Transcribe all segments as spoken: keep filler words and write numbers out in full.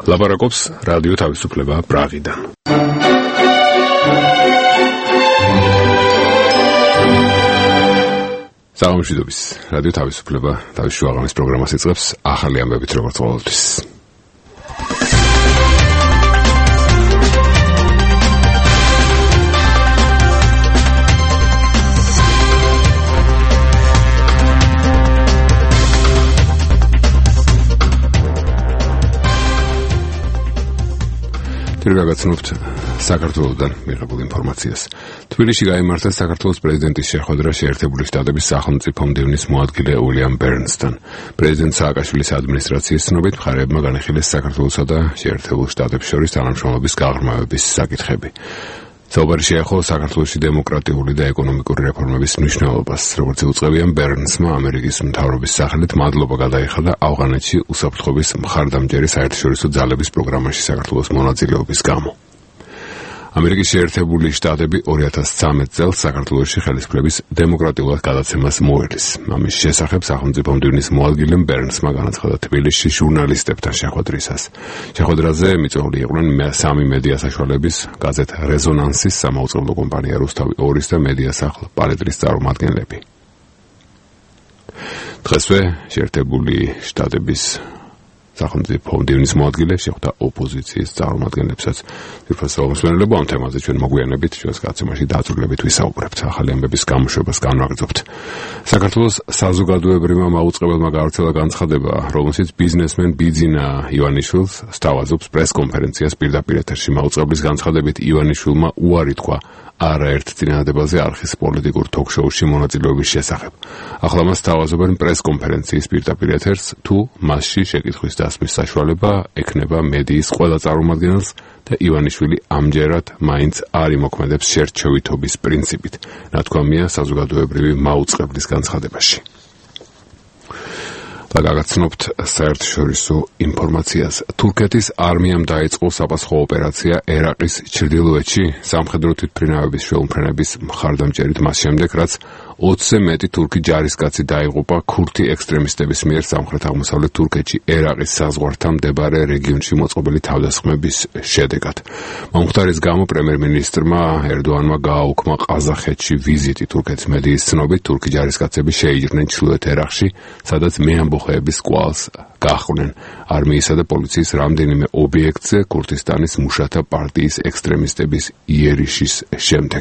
ლაპარაკობს რადიო თავისუფლება პრაღიდან. საღამოშიდობის რადიო თავისუფლება თავის შუაღამის პროგრამას იწყებს ახალი ამბებით როგორც ყოველთვის. გაგაცნობთ საქართველოსთან მიღებულ ინფორმაციას. თბილისში გაიმართა საქართველოს პრეზიდენტის შეხვედრა შეერთებული შტატების სახელმწიფო მდივნის მოადგილე უილიამ ბერნსთან. პრეზიდენტ სააკაშვილის ადმინისტრაციის ცნობით მხარეებმა განიხილეს საქართველოსა და შეერთებულ შტატებს შორის თანამშრომლობის გაღრმავების საკითხები. საუბარი შეეხო საქართველოში დემოკრატიული და ეკონომიკური რეფორმების მნიშვნელობას. როგორც იუწყებიან, ბერნსმა ამერიკის მთავრობის სახელით მადლობა გადაიხადა ავღანეთში უსაფრთხოების მხარდამჭერი საერთაშორისო ძალების პროგრამაში საქართველოს მონაწილეობის გამო. ამერიკის შეერთებული შტატები ორი ათას ცხრამეტ წელს საქართველოში ხელისუფლების დემოკრატიულად გადაცემას მოელის. ამის შესახებ სახელმწიფო მდივნის მოადგილემ ბერნსმა განაცხადა თბილისში ჟურნალისტებთან შეხვედრისას. შეხვედრაზე მიწვეული იყვნენ სამი მედია საშუალების გაზეთ რეზონანსის, სამაუწყებლო კომპანია რუსთავი ორის და მედია სახლ პალეტრის წარმომადგენლები. დღესვე შეერთებული შტატების სახელმწიფო მდივნის მოადგილე შეხვდა ოპოზიციის წარმომადგენლებსაც. თვითმფრინავებო ამ თემაზე ჩვენ მოგვიანებით ჩვენს გაცემაში დაწვრილებით ვისაუბრებთ. ახალი ამბების გამოშვებას განვაგრძობთ. საქართველოს საზოგადოებრივმა მაუწყებელმა გავრცელა განცხადება, რომელშიც ბიზნესმენ ბიძინა ივანიშვილს სთავაზობს პრესკონფერენციას პირდაპირ ეთერში. მაუწყებლის განცხადებით ივანიშვილმა უარი თქვა არაერთ წინადადებაზე არხის პოლიტიკურ თოქ-შოუში მონაწილეობის შესახებ. ახლა მას სთავაზობენ პრესკონფერენციის პირდაპირ ეთერს, თუ მასში შეკითხვის დასმის საშუალება ექნება მედიის ყველა წარმომადგენელს და ივანიშვილი ამჯერად მაინც არ იმოქმედებს შერჩევითობის პრინციპით, ნათქვამია საზოგადოებრივი მაუწყებლის განცხადებაში. გაგაცნობთ საერთაშორისო ინფორმაციას. თურქეთის არმიამ დაიწყო საპასუხო ოპერაცია ერაყის ჩრდილოეთში სამხედრო თვითმფრინავების შეუმფრენების მხარდამჭერით მას შემდეგ, რაც ოცზე მეტი თურქი ჯარისკაცი დაიღუპა ქურთი ექსტრემისტების მიერ სამხრეთ-აღმოსავლეთ თურქეთში ერაყის საზღვართან მდებარე რეგიონში მოწყობილი თავდასხმების შედეგად. მომხდარის გამო პრემიერ-მინისტრმა ერდოანმა გააუქმა ყაზახეთში ვიზიტი. თურქეთის მედიის ცნობით, თურქი ჯარისკაცები შეიჭრნენ ჩრდილოეთ ერაყში, სადაც მეამბოხეების კვალს გაჰყვნენ. არმიისა და პოლიციის რამდენიმე ობიექტზე ქურთისტანის მუშათა პარტიის ექსტრემისტების იერიშის შემდეგ.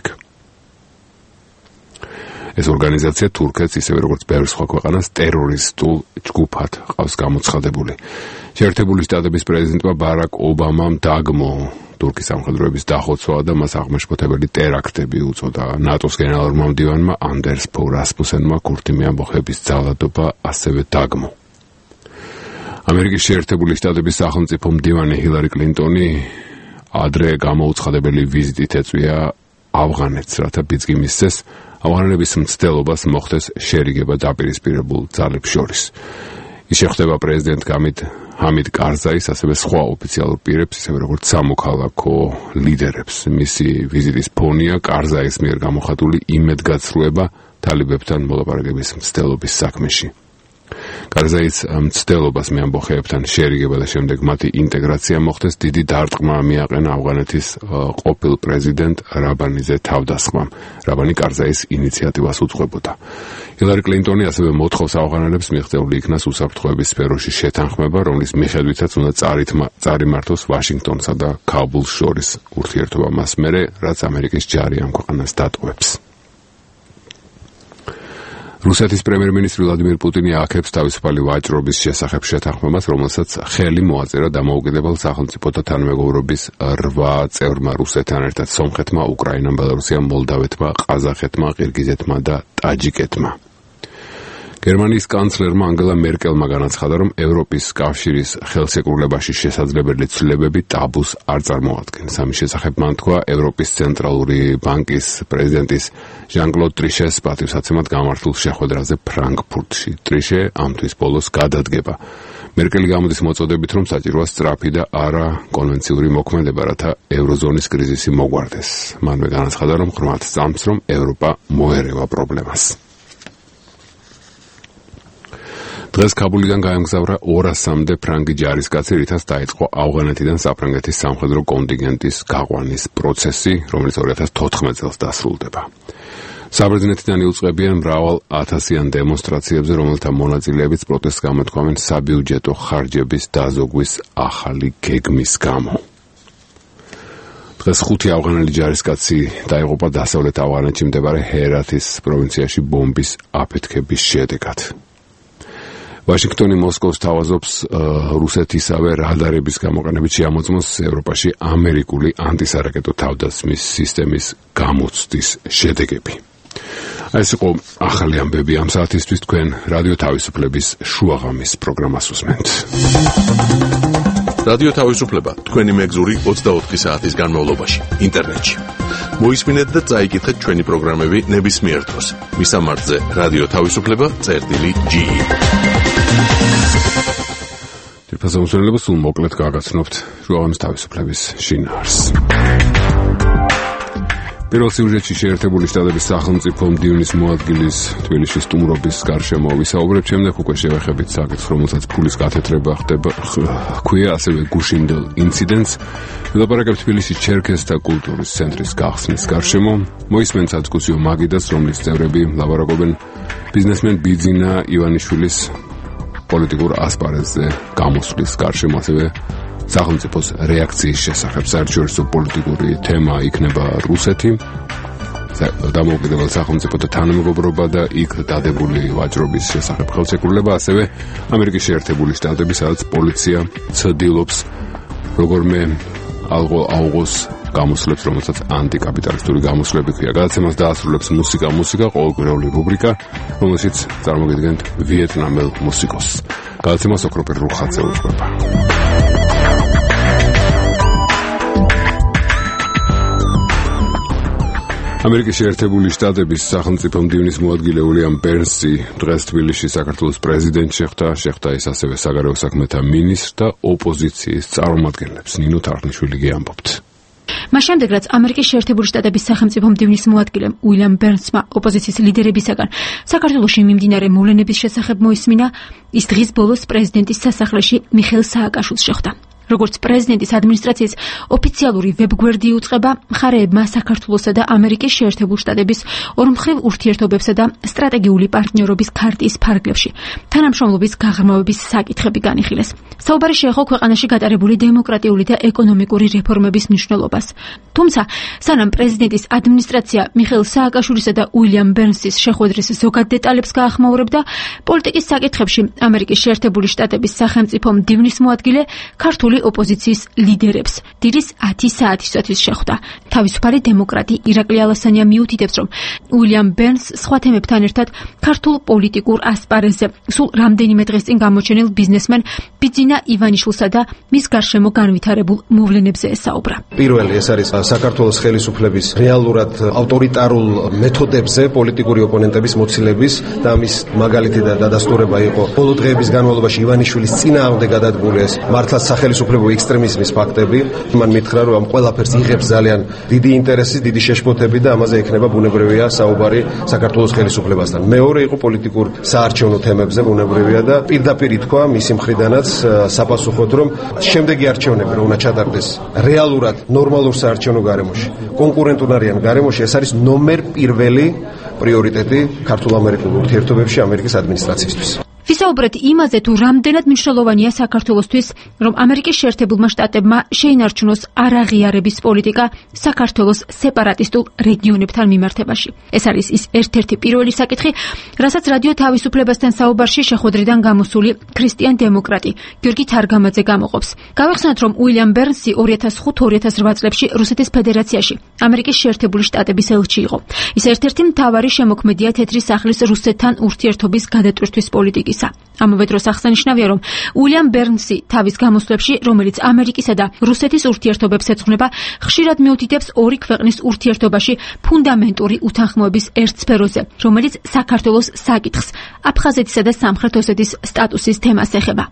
ეს ორგანიზაცია თურქეთს, ისევე როგორც ბევრ სხვა ქვეყანას, ტერორისტულ ჯგუფად ყავს გამოცხადებული. შეერთებული შტატების პრეზიდენტმა ბარაკ ობამამ დაგმო თურქის სამხედროების დახოცვა და მას აღმაშფოთებელი ტერაქტები უწოდა. ნატოს გენერალურმა მდივანმა ანდერს ფო რასმუსენმა ქურთი მეამბოხეების ძალადობა ასევე დაგმო. ამერიკის შეერთებული შტატების სახელმწიფო მდივანი ჰილარი კლინტონი ადრე გამოუცხადებელი ვიზიტით ეწვია ავღანეთს, რათა ბიძგი მისცეს ავღანელების მცდელობას მოხდეს შერიგება დაპირისპირებულ ძალებს შორის. ის შეხვდება პრეზიდენტ ჰამიდ კარზაის, ასევე სხვა ოფიციალურ პირებს, ისევე როგორც სამოქალაქო ლიდერებს. მისი ვიზიტის ფონია კარზაის მიერ გამოხატული იმედგაცრუება თალიბებთან მოლაპარაკების მცდელობის საქმეში. კარზაის მცდელობას მეამბოხეებთან შერიგება და შემდეგ მათი ინტეგრაცია მოხდეს დიდი დარტყმა მიაყენა ავღანეთის ყოფილ პრეზიდენტ რაბანიზე თავდასხმამ. რაბანი კარზაის ინიციატივას უძღვებოდა. ჰილარი კლინტონი ასევე მოთხოვს ავღანელებს მიღწეული იქნას უსაფრთხოების სფეროში შეთანხმება, რომლის მიხედვითაც უნდა წარიმართოს ვაშინგტონსა და ქაბულს შორის ურთიერთობა მას მერე, რაც ამერიკის ჯარი ამ ქვეყანას დატოვებს. რუსეთის პრემიერ-მინისტრი ვლადიმირ პუტინი აქებს თავისუფალი ვაჭრობის შესახებ შეთანხმებას, რომელსაც ხელი მოაწერა დამოუკიდებელ სახელმწიფოთა თანამეგობრობის რვა წევრმა რუსეთთან ერთად სომხეთმა, უკრაინამ, ბელარუსიამ, მოლდავეთმა, ყაზახეთმა, ყირგიზეთმა და ტაჯიკეთმა. გერმანიის კანცლერმა ანგელა მერკელმა განაცხადა, რომ ევროპის კავშირის ხელშეკრულებაში შესაძლებელი ცვლილებები ტაბუს არ წარმოადგენს. ამის შესახებ მან თქვა ევროპის ცენტრალური ბანკის პრეზიდენტის ჟან-კლოდ ტრიშეს პატივსაცემად გამართულ შეხვედრაზე ფრანკფურტში. ტრიშე ამთვის ბოლოს გადადგება. მერკელი გამოდის მოწოდებით, რომ საჭიროა სწრაფი და არა კონვენციური მოქმედება, რათა ევროზონის კრიზისი მოგვარდეს. მანვე განაცხადა, რომ ღრმად სწამს, რომ ევროპა მოერევა პრობლემას. დღეს ქაბულიდან გაემგზავრა ორასამდე ფრანგი ჯარისკაცი, რითაც დაიწყო ავღანეთიდან საფრანგეთის სამხედრო კონტინგენტის გაყვანის პროცესი, რომელიც ორი ათას თოთხმეტ წელს დასრულდება. საბერძნეთიდან იუწყებიან მრავალ ათასიან დემონსტრაციებზე, რომელთა მონაწილეებიც პროტესტს გამოთქვამენ საბიუჯეტო ხარჯების დაზოგვის ახალი გეგმის გამო. დღეს ხუთი ავღანელი ჯარისკაცი დაიღუპა დასავლეთ ავღანეთში მდებარე ჰერათის პროვინციაში ბომბის აფეთქების შედეგად. ვაშინგტონი მოსკოვს თავაზობს რუსეთისავე რადარების გამოყენებით შეამოწმოს ევროპაში ამერიკული ანტისარაკეტო თავდასხმის სისტემის გამოცდის შედეგები. ეს იყო ახალი ამბები ამ საათისთვის. თქვენ რადიო თავისუფლების შუაღამის პროგრამას უსმენთ. რადიო თავისუფლება თქვენი მეგზური ოცდაოთხი საათის განმავლობაში ინტერნეტში. მოისმინეთ და წაიკითხეთ ჩვენი პროგრამები ნებისმიერ დროს. მისამართზე რადიო თავისუფლება წერტილი ჯი. თირფასამოსვენებელს სულ მოკლედ გაგაცნობთ შუაღამის თავისუფლების შინაარსს. პირველ სიუჟეტში შეერთებული შტატების სახელმწიფო მდივნის მოადგილის თბილისში სტუმრობის გარშემო ვისაუბრებთ, შემდეგ უკვე შევეხებით საკითხს, რომელსაც ფულის კათედრება ხდება ქვია, ასევე გუშინდელ ინციდენტს. ვილაპარაკებთ თბილისის ჩერქეზთა კულტურის ცენტრის გახსნის გარშემო. მოისმენთ სადისკუსიო მაგიდას, რომლის წევრები ლაპარაკობენ ბიზნესმენ ბიძინა ივანიშვილის პოლიტიკურ ასპარეზზე გამოსვლის გარშემო, ასევე სახელმწიფოს რეაქციის შესახებ. საერთაშორისო პოლიტიკური თემა იქნება რუსეთი, დამოუკიდებელ სახელმწიფოთა თანამეგობრობა და იქ დადებული ვაჭრობის შესახებ ხელშეკრულება, ასევე ამერიკის შეერთებული შტატები, სადაც პოლიცია ცდილობს როგორმე ალღო აუღოს გამოსვლებს, რომელსაც ანტიკაპიტალისტური გამოსვლები ქვია. გადაცემას დაასრულებს მუსიკა მუსიკა, ყოველკვირეული რუბრიკა, რომელშიც წარმოგიდგენთ ვიეტნამელ მუსიკოსს. გადაცემას ოქროპერ რუხაძე უძღვება. ამერიკის შეერთებული შტატების სახელმწიფო მდივნის მოადგილე უილიამ ბერნსი დღეს თბილისში საქართველოს პრეზიდენტს შეხვდა. შეხვდა ის ასევე საგარეო საქმეთა მინისტრს და ოპოზიციის წარმომადგენლებს. ნინო თარხნიშვილი გეამბობთ. მას შემდეგ, რაც ამერიკის შეერთებული შტატების სახელმწიფო მდივნის მოადგილემ უილიამ ბერნსმა ოპოზიციის ლიდერებისაგან საქართველოში მიმდინარე მოვლენების შესახებ მოისმინა, ის დღის ბოლოს პრეზიდენტის სასახლეში მიხეილ სააკაშვილს შეხვდა. როგორც პრეზიდენტის ადმინისტრაციის ოფიციალური ვებგვერდი იუწყება, მხარეებმა საქართველოსა და ამერიკის შეერთებულ შტატების ორმხრივ ურთიერთობებსა და სტრატეგიული პარტნიორობის ქარტიის ფარგლებში თანამშრომლობის გაღრმავების საკითხები განიხილეს. საუბარი შეეხო ქვეყანაში გატარებული დემოკრატიული და ეკონომიკური რეფორმების მნიშვნელობას. თუმცა, სანამ პრეზიდენტის ადმინისტრაცია მიხეილ სააკაშვილისა და უილიამ ბერნსის შეხვედრის ზოგად დეტალებს გაახმაურებდა, პოლიტიკის საკითხებში ამერიკის შეერთებული შტატების სახელმწიფო მდივნის მოადგილე ქართული ოპოზიციის ლიდერებს დილის ათი საათისათვის შეხვდა. თავისუფალი დემოკრატი ირაკლი ალასანია მიუთითებს, რომ უილიამ ბერნს სხვა თემებთან ერთად ქართულ პოლიტიკურ ასპარეზზე სულ რამდენიმე დღეს წინ გამოჩენილ ბიზნესმენ ბიძინა ივანიშვილსა და მის გარშემო განვითარებულ მოვლენებზე ესაუბრა. პირველი ეს არის საქართველოს ხელისუფლების რეალურად ავტორიტარულ მეთოდებზე პოლიტიკური ოპონენტების მოცილების და ამის მაგალითი და დადასტურება იყო ბოლო დღეების განმავლობაში ივანიშვილის წინააღმდეგ გადადგმული ეს მართლაც სახელისუფლებო ექსტრემიზმის ფაქტები. მან მითხრა, რომ ამ ყველაფერს იღებს ძალიან დიდი ინტერესი, დიდი შეშფოთები და ამაზე ექნება ბუნებრივია საუბარი საქართველოს ხელისუფლებასთან. მეორე იყო პოლიტიკურ საარჩევნო თემებზე ბუნებრივია და პირდაპირ ითქვა მისი მხრიდანაც საპასუხოდ, რომ შემდეგი არჩევნები რომ უნდა ჩატარდეს რეალურად ნორმალურ საარჩევნო გარემოში, კონკურენტუნარიან გარემოში, ეს არის ნომერ პირველი პრიორიტეტი ქართულ-ამერიკულ ურთიერთობებში ამერიკის ადმინისტრაციისთვის. ვისაუბრეთ იმაზე, თუ რამდენად მნიშვნელოვანია საქართველოსთვის, რომ ამერიკის შეერთებულმა შტატებმა შეინარჩუნოს არაღიარების პოლიტიკა საქართველოს სეპარატისტულ რეგიონებთან მიმართებაში. ეს არის ის ერთ-ერთი პირველი საკითხი, რასაც რადიო თავისუფლებასთან საუბარში შეხვედრიდან გამოსული ქრისტიან დემოკრატი გიორგი თარგამაძე გამოყოფს. გავიხსენოთ, რომ უილიამ ბერნსი ორი ათას ხუთი ორი ათას რვა წლებში რუსეთის ფედერაციაში ამერიკის შეერთებული შტატების ელჩი იყო. ის ერთ-ერთი მთავარი შემოქმედია თეთრი სახლის რუსეთთან ურთიერთობის გადატვირთვის პოლიტიკის. ამავე დროს აღსანიშნავია, რომ უილიამ ბერნსი თავის გამოსვლებში, რომელიც ამერიკისა და რუსეთის ურთიერთობებს ეძღვნება, ხშირად მიუთითებს ორი ქვეყნის ურთიერთობაში ფუნდამენტური უთანხმოების ერთ სფეროზე, რომელიც საქართველოს საკითხს, აფხაზეთისა და სამხრეთ ოსეთის სტატუსის თემას ეხება.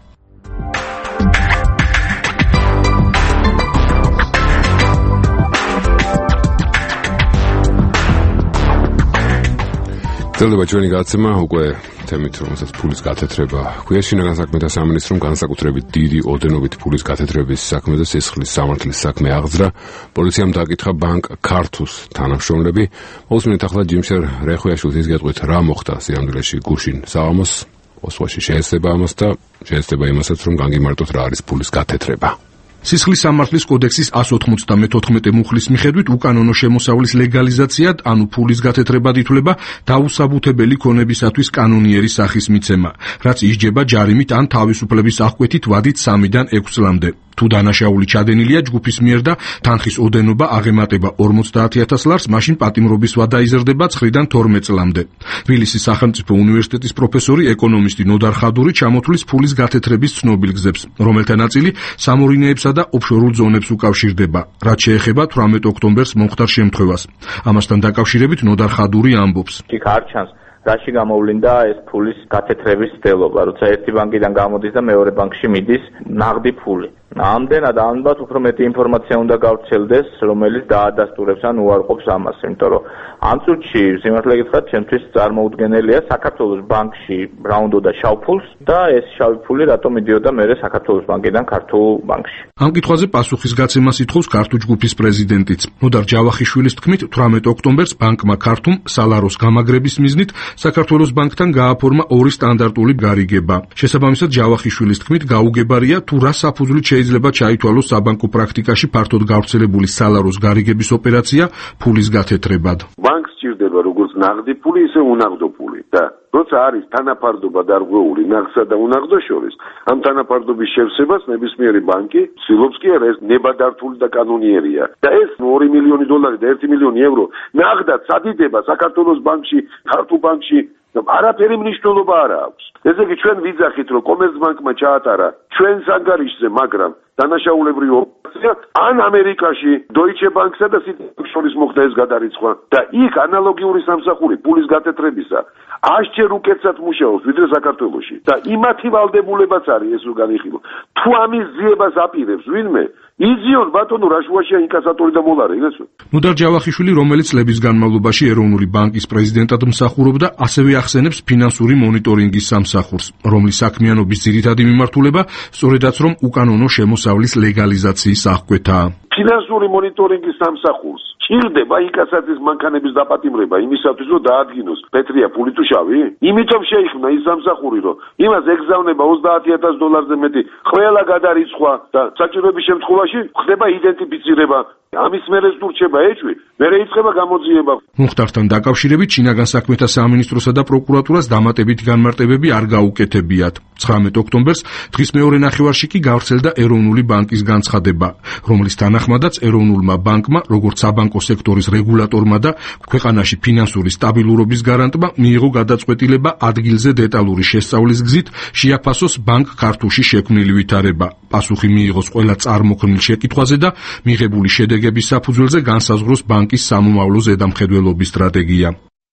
გრძელდება ჩვენი გაცემა უკვე თემით, რომელსაც ფულის გათეთრება ჰქვია. შინაგან საქმეთა სამინისტრომ განსაკუთრებით დიდი ოდენობით ფულის გათეთრების საქმე და სისხლის სამართლის საქმე აღძრა. პოლიციამ დააკითხა ბანკ ქართუს თანამშრომლები. მოსმენთ ახლა ჯიმშერ რეხვიაშვილის გეტყვით რა მოხდა სიამდვილეში გუშინ საღამოს. ოსვაში შეეცდება ამას და შეეცდება იმასაც, რომ განგიმარტოთ რა არის ფულის გათეთრება. სისხლის სამართლის კოდექსის εκατს ოცდამეთოთხმეტე მუხლის მიხედვით უკანონო შემოსავლის ლეგალიზაციად, ანუ ფულის გათეთრებად ითვლება დაუსაბუთებელი ქონებისათვის კანონიერი სახის მიცემა, რაც ისჯება ჯარიმით ან თავისუფლების აღკვეთით ვადით სამიდან ექვს წლამდე. თუ დანაშაული ჩადენილია ჯგუფის მიერ და თანხის ოდენობა აღემატება ორმოცდაათი ათას ლარს, მაშინ პატიმრობის ვადა იზრდება ცხრიდან თორმეტ წლამდე. თბილისის სახელმწიფო უნივერსიტეტის პროფესორი ეკონომისტი ნოდარ ხადური ჩამოთვლის ფულის გათეთრების ცნობილ გზებს, რომელთა ნაწილი სამორინეებსა და ოფშორულ ზონებს უკავშირდება, რაც შეეხება თვრამეტ ოქტომბერს მომხდარ შემთხვევას. ამასთან დაკავშირებით ნოდარ ხადური ამბობს: იქ არ ჩანს რაში გამოვლინდა ეს ფულის გათეთრების ცდელობა, როცა ერთი ბანკიდან გამოდის და მეორე ბანკში მიდის ნაღდი ფული. ამდენად ალბათ უფრო მეტი ინფორმაცია უნდა გავრცელდეს, რომელიც დაადასტურებს ან უარყოფს ამას, იმიტომ რომ ამ წუთში სიმართლე გითხრათ, ჩემთვის წარმოუდგენელია საქართველოს ბანკში რა უნდოდა შავ ფულს და ეს შავი ფული რატომ მიდიოდა მერე საქართველოს ბანკიდან ქართულ ბანკში. ამ კითხვაზე პასუხის გაცემას ითხოვს ქართულ ჯგუფის პრეზიდენტიც. ნოდარ ჯავახიშვილის თქმით, თვრამეტ ოქტომბერს ბანკმა ქართუმ სალაროს გამაგრების მიზნით საქართველოს ბანკთან გააფორმა ორი სტანდარტული გარიგება. შესაბამისად, ჯავახიშვილის თქმით, გაუგებარია თუ რა საფუძვლით შეიძლება ჩაითვალოს საბანკო პრაქტიკაში ფართოდ გავრცელებული სალაროს გარიგების ოპერაცია ფულის გათეთრებად. ბანკს სჭირდება როგორც ნაღდი ფული, ისე უნაღდო ფული და როცა არის თანაფარდობა დარღვეული ნაღდსა და უნაღდოს შორის, ამ თანაფარდობის შევსებას ნებისმიერი ბანკი ცდილობს კი არა, ეს ნებადართული და კანონიერია. და ეს ორი მილიონი დოლარი და ერთი მილიონი ევრო ნაღდად სადიდება საქართველოს ბანკში, ქართულ ბანკში არაფერი მნიშვნელობა არ აქვს. ესე იგი ჩვენ ვიძახით, რომ კომერცბანკმა ჩაატარა ჩვენს ანგარიშზე, მაგრამ დანაშაულებრივი ოპერაცია ან ამერიკაში დოიჩე ბანკსა და სიტიბანკს შორის მოხდა ეს გადარიცხვა და იქ ანალოგიური სამსახური ფულის გათეთრებისა აშჯერ უკეთესად მუშაობს ვიდრე საქართველოში და იმათი ვალდებულებაც არის ეს რო განიხილო. თუ ამის ძიებას აპირებს ვინმე, იზიონ ბატონო რაშუაშია ინკასატორი და მოლარე, იგეცო. ნოდარ ჯავახიშვილი, რომელიც წლების განმავლობაში ეროვნული ბანკის პრეზიდენტად მსახურობდა, ასევე ახსენებს ფინანსური მონიტორინგის სამსახურს, რომლის საქმიანობის ძირითადი მიმართულება სწორედაც რომ უკანონო შემოსავლის ლეგალიზაციის აღკვეთაა. ფინანსური მონიტორინგის სამსახურს ჭირდება ინკასაციის მანქანების დაპატიმრება იმისათვის, რომ დაადგინოს პეტრია ფული თუ შავი? იმიტომ შეიქმნა ის სამსახური, რომ იმას ეგზავნება ოცდაათი ათას დოლარზე მეტი ყველა გადარიცხვა და საჭიროების შემთხვევაში ხდება იდენტიფიცირება. ამის მერე სურჩება ეჭვი, მერე იწყება გამოძიება. მუხტართან დაკავშირებით შინაგან საქმეთა სამინისტროსა და პროკურატურას დამატებითი განმარტებები არ გაუკეთებიათ. ცხრამეტ ოქტომბერს დღის მეორე ნახევარში კი გავრცელდა ეროვნული ბანკის განცხადება, რომლის თანახმადაც ეროვნულმა ბანკმა, როგორც საბანკო სექტორის რეგულატორმა და ქვეყანაში ფინანსური სტაბილურობის გარანტმა მიიღო გადაწყვეტილება ადგილზე დეტალური შესწავლის გზით შეაფასოს ბანკ ქართულში შექმნილი ვითარება. პასუხი მიიღოს ყველა წარმოქმნილ შეკითხვაზე და მიღებული შედეგების საფუძველზე განსაზღვროს ბანკის სამომავლო ზედამხედველობის სტრატეგია.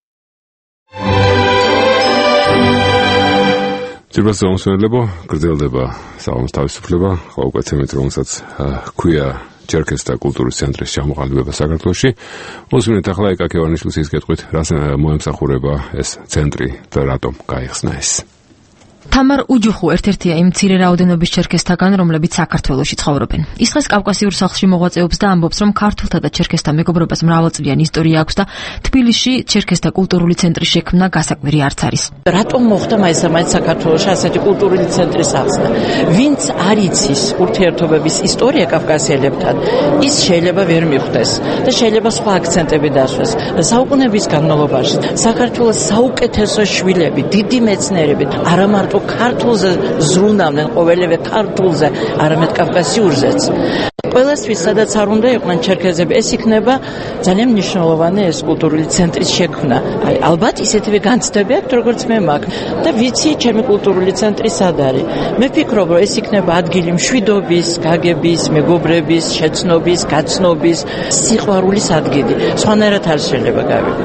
ძირბას გამოსვენებო, გრძელდება საღამოს თავისუფლება, ხო უკვე თემით, რომელსაც ჰქვია ჩერქეზთა კულტურის ცენტრის ჩამოყალიბება საქართველოში. მოსმინეთ ახლა ეკა ქევანიშვილის ის გეტყვით, რას მოემსახურება ეს ცენტრი და რატომ გაიხსნა ეს. თამარ უჯუხუ ერთ-ერთია იმ მცირე რაოდენობის ჩერქეზთაგან, რომლებიც საქართველოში ცხოვრობენ. ის დღეს კავკასიურ სახლში მოღვაწეობს და ამბობს, რომ ქართულთა და ჩერქეზთა მეგობრობას მრავალწლიანი ისტორია აქვს და თბილისში ჩერქეზთა კულტურული ცენტრის შექმნა გასაკვირი არც არის. რატომ მოხდა მაინც საქართველოში ასეთი კულტურული ცენტრის აღსნა? ვინც არ იცის ურთიერთობების ისტორია კავკასიელებთან, ის შეიძლება ვერ მიხვდეს და შეიძლება სხვა აქცენტები დასვეს. საუკუნეების განმავლობაში საქართველოს საუკეთესო შვილები, დიდი მეცნიერები, არა მარტო ქართულზე ზრუნავდნენ, ყოველივე ქართულზე, არამედ კავკასიურზეც. ყველასთვის სადაც არ უნდა იყვნენ ჩერქეზები, ეს იქნება ძალიან მნიშვნელოვანი ეს კულტურული ცენტრის შექმნა. აი, ალბათ ისეთივე განცდები აქვს, როგორც მე მაქვს და ვიცი ჩემი კულტურული ცენტრი სად არის. მე ვფიქრობ, რომ ეს იქნება ადგილი მშვიდობის, გაგების, მეგობრების, შეცნობის, გაცნობის, სიყვარულის ადგილი. სხვანაირად არ შეიძლება გავიგო.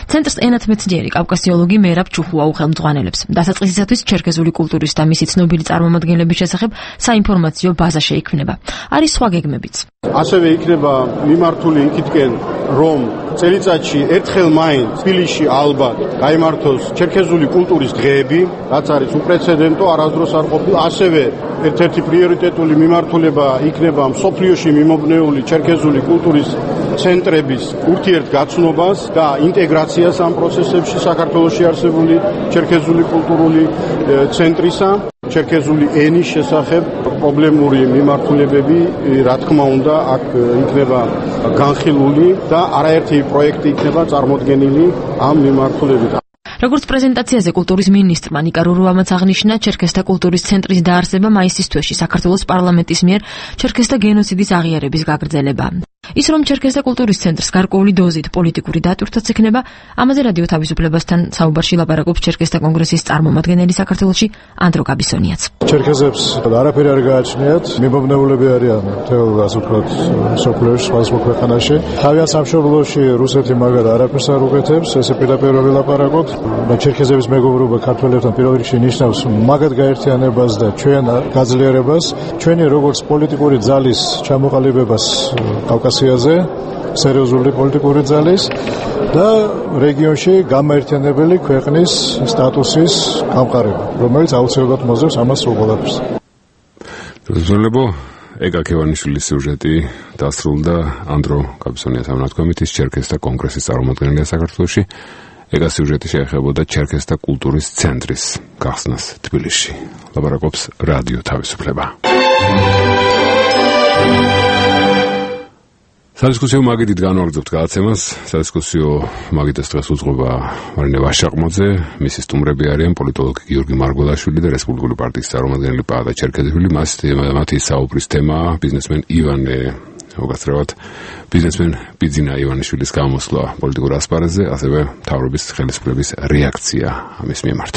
ცენტრს ენათმეცნიერი კავკასიოლოგი მერაბ ჩუხუა უხელმძღვანელებს. დასაწყისისათვის ჩერქეზული კულტურის და მისი ცნობილი წარმომადგენლების შესახებ საინფორმაციო ბაზა შეიქმნება. არის სხვა გეგმებიც. ასევე იქნება მიმართული იქითკენ, რომ წელიწადში ერთხელ მაინც თბილისში ალბათ გაიმართოს ჩერქეზული კულტურის დღეები, რაც არის უპრეცედენტო, არასდროს არ ყოფილა. ასევე ერთ-ერთი პრიორიტეტული მიმართულება იქნება მსოფლიოში მიმობნეული ჩერქეზული კულტურის ცენტრების ურთიერთგაცნობას და ინტეგრაციას ამ პროცესებში საქართველოში არსებული ჩერქეზული კულტურული ცენტრისა. ჩერქეზული ენის შესახებ პრობლემური მიმართულებები, რა თქმა უნდა, აქ იქნება განხილული და არაერთი პროექტი იქნება წარმოდგენილი ამ მიმართულებით. როგორც პრეზენტაციაზე კულტურის მინისტრმა ნიკა რურუამაც აღნიშნა, ჩერქეზთა კულტურის ცენტრის დაარსება მაისის თვეში საქართველოს პარლამენტის მიერ ჩერქეზთა გენოციდის აღიარების გაგრძელება. ის რომ ჩერქეზთა კულტურის ცენტრს გარკვეული დოზით პოლიტიკური დატვირთვაც ექნება, ამაზე რადიო თავისუფლებასთან საუბარში ლაპარაკობს ჩერქეზთა კონგრესის წარმომადგენელი საქართველოში ანდრო გაბისონიაც. ჩერქეზებს არაფერი არ გააჩნიათ, მიმობნეულები არიან მთელ ასე ვთქვათ სოფლიოში, სხვადასხვა ქვეყანაში. თავიანთ სამშობლოში რუსეთი მაგათ არაფერს არ უკეთებს, ესე პირდაპირ ვილაპარაკოთ. ჩერქეზების მეგობრობა ქართველებთან პირველ რიგში ნიშნავს მაგათ გაერთიანებას და ჩვენ გაძლიერებას, ჩვენი როგორც პოლიტიკური ძალის ჩამოყალიბებას კავკასიაზე, სერიოზული პოლიტიკური ძალის და რეგიონში გამაერთიანებელი ქვეყნის სტატუსის გამყარება, რომელიც აუცილებლად მოძებს ამას უყურებს. ზოლებო ეგა ქევანიშვილის სიუჟეტი დასრულდა ანდრო გაბისონიას ამნათქვამით, ის ჩერქეზთა კონგრესის წარმომადგენელია საქართველოში. ეგა სიუჟეტი შეეხებოდა ჩერქეზთა კულტურის ცენტრის გახსნას თბილისში. ლაპარაკობს რადიო თავისუფლება. სადისკუსიო მაგიდით განვაგრძობთ გადაცემას. სადისკუსიო მაგიდას დღეს უძღვება მარინე ვაშაყმაძე, მისი სტუმრები არიან პოლიტოლოგი გიორგი მარგველაშვილი და რესპუბლიკური პარტიის წარმომადგენელი პაადა ჩერქეზიშვილი. მათი საუბრის თემაა ბიზნესმენ ივანე მოგასწრებათ ბიზნესმენ ბიძინა ივანიშვილის გამოსვლა პოლიტიკურ ასპარეზზე, ასევე მთავრობის ხელისუფლების რეაქცია ამის მიმართ.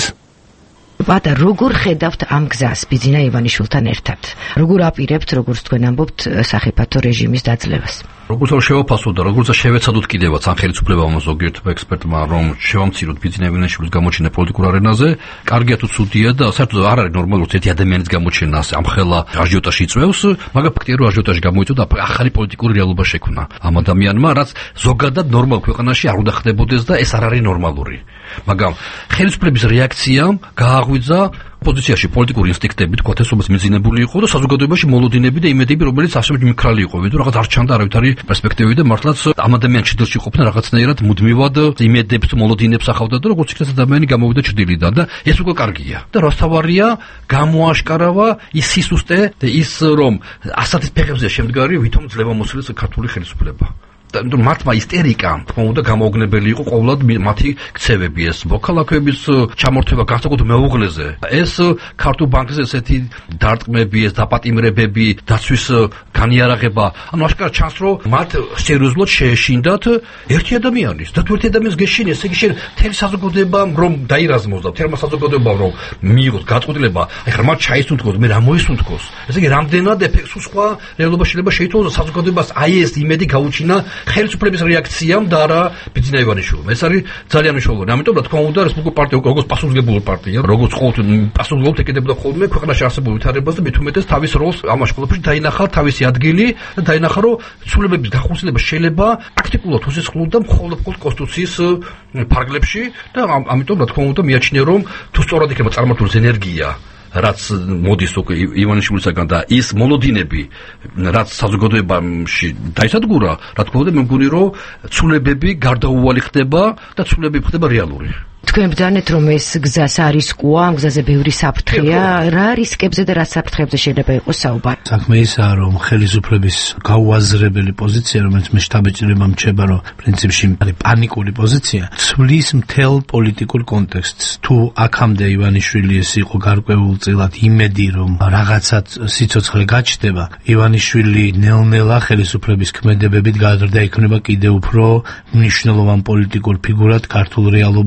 ვადა როგორ ხედავთ ამ გზას ბიძინა ივანიშვილთან ერთად? როგორ აპირებთ, როგორც თქვენ ამბობთ, სახიფათო რეჟიმის დაძლევას? როგორც არ შევაფასოთ და როგორც შევეცადოთ კიდევაც ამ ხელისუფლებამ ზოგიერთ ექსპერტმა რომ შევამციროთ ბიძინა ივანიშვილის გამოჩენა პოლიტიკურ არენაზე, კარგია თუ ცუდია და საერთოდ არ არის ნორმალური ერთი ადამიანის გამოჩენა ამ ხელა აჟიოტაჟი იწვევს, მაგრამ ფაქტია რომ აჟიოტაჟი გამოიწვია და ახალი პოლიტიკური რეალობა შექმნა ამ ადამიანმა, რაც ზოგადად ნორმალ ქვეყანაში არ უნდა ხდებოდეს და ეს არ არის ნორმალური. მაგრამ ხელისუფლების რეაქციამ გააღვიძა პოზიციაში პოლიტიკური ინსტინქტები, თქვა ესობას მიძინებული იყო და საზოგადოებაში მოლოდინები და იმედები, რომელიც ასე მიმქრალი იყო, ვიდრე რაღაც არ ჩანდა არავითარი პერსპექტივები და მართლაც ამ ადამიანს ჭიდილში ყოფნა რაღაცნაირად მუდმივად იმედებს, მოლოდინებს ახავდა და როგორც იქნეს ადამიანი გამოვიდა ჭდილიდან და ეს უკვე კარგია. და რასთავარია გამოაშკარავა ის სისუსტე და ის რომ ასათის ფეხებზე შემდგარი ვითომ ძლევამოსილი ქართული ხელისუფლება. მართმა ისტერიკა თქმა უნდა გამოუგნებელი იყო ყოველად მათი ქცევები, ეს მოქალაქეების ჩამორთება განსაკუთრებით მეუღლეზე, ეს ქართულ ბანკზე ესეთი დარტყმები, ეს დაპატიმრებები, დაცვის განიარაღება, ანუ აშკარად ჩანს რომ მათ სერიოზულად შეეშინდათ ერთი ადამიანის და თუ ერთი ადამიანის გეშინი, ესე იგი შენ მთელი საზოგადოებამ რომ დაირაზმოს და მთელმა საზოგადოებამ რომ მიიღოს გაწყვეტილება, ეხლა მათ ჩაისუნთქოს, მე რა მოისუნთქოს, ესე იგი რამდენად ეფექტს სხვა რეალობა შეიძლება შეიცვალოს და საზოგადოებას აი ეს იმედი გაუჩინა ხელისუფლების რეაქციამ და არა ბიძინა ივანიშვილმა. ეს არის ძალიან მნიშვნელოვანი. ამიტომ რა თქმა უნდა რესპუბლიკური პარტია როგორც პასუხისმგებლური პარტია, როგორც ყოველთვის პასუხისმგებლობით ეკიდებოდა ხოლმე ქვეყანაში არსებულ ვითარებას და მით უმეტეს თავის როლს ამაში ყველაფერში დაინახა თავისი ადგილი და დაინახა რომ ცვლილებების გახსნება შეიძლება პრაქტიკულად უსისხლოდა მხოლოდ კონსტიტუციის ფარგლებში და ამიტომ რა თქმა უნდა მიაჩნია რომ თუ სწორად იქნება წარმართული ენერგია რაც მოდის უკვე ივანიშვილისაგან და ის მოლოდინები რაც საზოგადოებაში დაისადგურა, რა თქმა უნდა მე მგონი რომ ცვლილებები გარდაუვალი ხდება და ცვლილებები ხდება რეალური. თქვენ ბრძანეთ რომ ეს გზას არის ყუა, ამ გზაზე ბევრი საფრთხეა, რა რისკებზე და რა საფრთხეებზე შეიძლება იყოს საუბარი? საქმე ისაა რომ ხელისუფლების გაუაზრებელი პოზიცია, რომელიც მე შთაბეჭდილება მრჩება რომ პრინციპში არის პანიკური პოზიცია, ცვლის მთელ პოლიტიკურ კონტექსტს. თუ აქამდე ივანიშვილი ეს იყო გარკვეულწილად იმედი რომ რაღაცა სიცოცხლე გაჩნდება, ივანიშვილი ნელ-ნელა ხელისუფლების ქმედებებით გადადა იქნება კიდევ უფრო მნიშვნელოვან პოლიტიკურ ფიგურად ქართულ რეალობაში და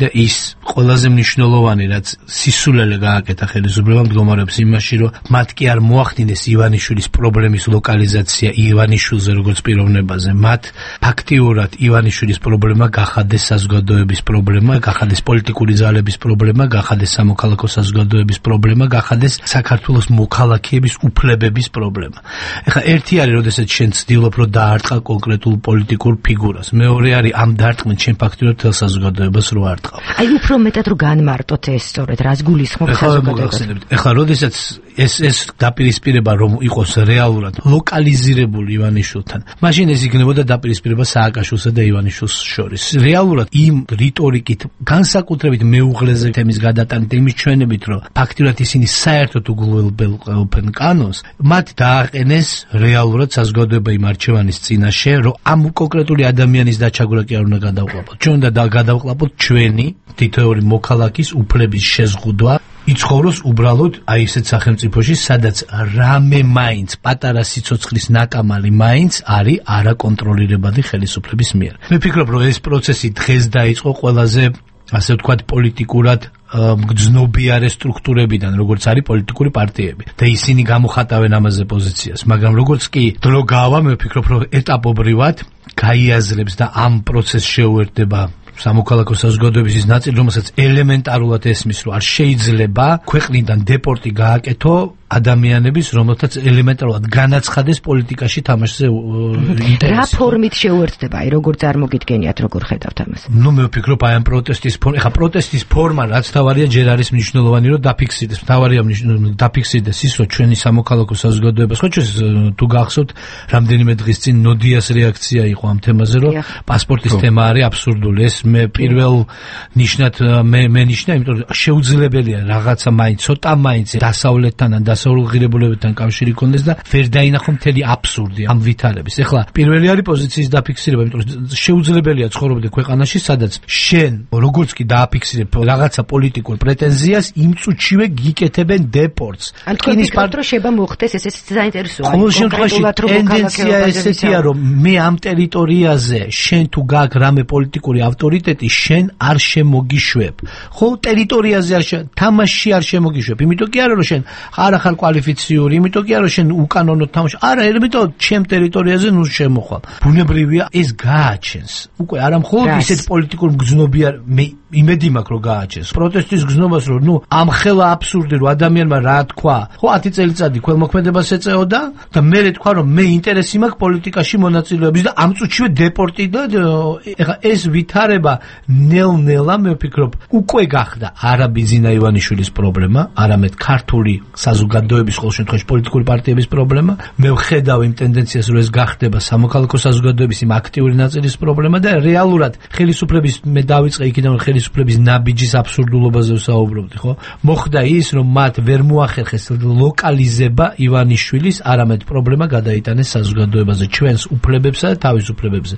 და ის ყველაზე მნიშვნელოვანი რაც სისულელე გააკეთა ხელისუფლებამ მდგომარეობს იმაში, რომ მათ კი არ მოახდინეს ივანიშვილის პრობლემის ლოკალიზაცია ივანიშვილზე როგორც პიროვნებაზე. მათ ფაქტიურად ივანიშვილის პრობლემა გახადეს საზოგადოების პრობლემა, გახადეს პოლიტიკური ძალების პრობლემა, გახადეს სამოქალაქო საზოგადოების პრობლემა, გახადეს საქართველოს მოქალაქეების უფლებების პრობლემა. ეხლა ერთი არის, როდესაც შენ ცდილობ, რომ დაარტყა კონკრეტულ პოლიტიკურ ფიგურას. მეორე არის ამ დარტყმით შენ ფაქტიურად თელ საზოგადოებას რო არტყავ. აი უფრო მეტად რო განმარტოთ ეს სწორედ რას გულისხმობ საზოგადოებას. ეხლა როდესაც ეს ეს დაპირისპირება რომ იყოს რეალურად ლოკალიზირებული ივანიშვილთან, მაშინ ეს იქნებოდა დაპირისპირება სააკაშვილსა და ივანიშვილს შორის. რეალურად იმ რიტორიკით, განსაკუთრებით მეუღლეზე თემის გადატანით, იმის ჩვენებით, რომ ფაქტიურად ისინი საერთოდ უგულველყოფენ კანონს, მათ დააყენეს რეალურად საზოგადოება იმ არჩევანის წინაშე, რომ ამ კონკრეტული ადამიანის დაჩაგვრა კი არ უნდა გადავყლაპოთ. ჩვენ უნდა გადავყლაპოთ ჩვენი თითოეული მოქალაქის უფლების შეზღუდვა, იცხოვროს უბრალოდ აი ესეთ სახელმწიფოში, სადაც რამე მაინც პატარა სიცოცხლის ნაკამალი მაინც არის არაკონტროლირებადი ხელისუფლების მიერ. მე ვფიქრობ, რომ ეს პროცესი დღეს დაიწყო ყველაზე ასე ვთქვათ პოლიტიკურად მგრძნობიარე სტრუქტურებიდან, როგორც არის პოლიტიკური პარტიები და ისინი გამოხატავენ ამაზე პოზიციას, მაგრამ როგორც კი დრო გავა, მე ვფიქრობ, რომ ეტაპობრივად გაიაზრებს და ამ პროცესს შეუერთდება სამოქალაქო საზოგადოების ის ნაწილი, რომელსაც ელემენტარულად ესმის, რომ არ შეიძლება ქვეყნიდან დეპორტი გააკეთო ადამიანების, რომელთაც ელემენტარულად განაცხადეს პოლიტიკაში თამაშზე ინტერესი. რა ფორმით შეუერთდება, აი როგორ წარმოგიდგენიათ, როგორ ხედავთ ამას? ნუ მე ვფიქრობ, აი ამ პროტესტის ფორმა, ეხა პროტესტის ფორმა რაც თავარია ჯერ არის მნიშვნელოვანი, რომ დაფიქსირდეს, თავარია დაფიქსირდეს ის, რომ ჩვენი სამოქალაქო საზოგადოება, ხო ჩვენ თუ გახსოვთ, რამდენიმე დღის წინ ნოდიას რეაქცია იყო ამ თემაზე, რომ პასპორტის თემა არის აბსურდული. ეს მე პირველ ნიშნად მე მე ნიშნა, იმიტომ რომ შეუძლებელია რაღაცა მაინც ცოტა მაინც დასავლეთთან ან დასავლღირებულებებთან კავშირი ქონდეს და ვერ დაინახო მთელი აბსურდი ამ ვითარების. ეხლა პირველი არის პოზიციის დაფიქსირება, იმიტომ რომ შეუძლებელია ცხოვრობდე ქვეყანაში, სადაც შენ როგორც კი დააფიქსირებ რაღაცა პოლიტიკურ პრეტენზიას, იმ წუთშივე გიკეთებენ დეპორტს. ან თქვენ ფიქრობთ, რომ შეიძლება მოხდეს ეს ეს საინტერესოა. ყოველ შემთხვევაში ტენდენცია ესეთია, რომ მე ამ ტერიტორიაზე შენ თუ გაქვს რამე პოლიტიკური ავტორიტეტი, შენ არ შემოგიშვებ. ხო, ტერიტორიაზე არ თამაში არ შემოგიშვებ. იმიტომ კი არა, რომ შენ არ ახალ კვალიფიციური, იმიტომ კი არა, რომ შენ უკანონო თამაში. არა, იმიტომ ჩემ ტერიტორიაზე ნუ შემოხვალ. ბუნებრივია ეს გააჩენს. უკვე არა მხოლოდ ისეთ პოლიტიკურ მგრძნობიარ მე იმედი მაქვს, რომ გააჩენს. პროტესტის გზნობას, რომ ნუ ამ ხელა აბსურდი, რომ ადამიანმა რა თქვა, ხო ათი წელიწადი ქველმოქმედებას ეწეოდა და მე თქვა, რომ მე ინტერესი მაქვს პოლიტიკაში მონაწილეობის და ამ წუთშივე დეპორტი და ეხა ეს ვითარება ნელ-ნელა მე ვფიქრობ უკვე გახდა არა ბიზინა ივანიშვილის პრობლემა, არამედ ქართული საზოგადოების ყოველ შემთხვევაში პოლიტიკური პარტიების პრობლემა. მე ვხედავ იმ ტენდენციას, რომ ეს გახდება სამოქალაქო საზოგადოების იმ აქტიური ნაწილის პრობლემა და რეალურად ხელისუფლების მე დავიწყე იქიდან, რომ ხელისუფლების ნაბიჯის აბსურდულობაზე ვსაუბრობდი, ხო? მოხდა ის, რომ მათ ვერ მოახერხეს ლოკალიზება ივანიშვილის, არამედ პრობლემა გადაიტანეს საზოგადოებაზე, ჩვენს უფლებებსა და თავისუფლებებზე.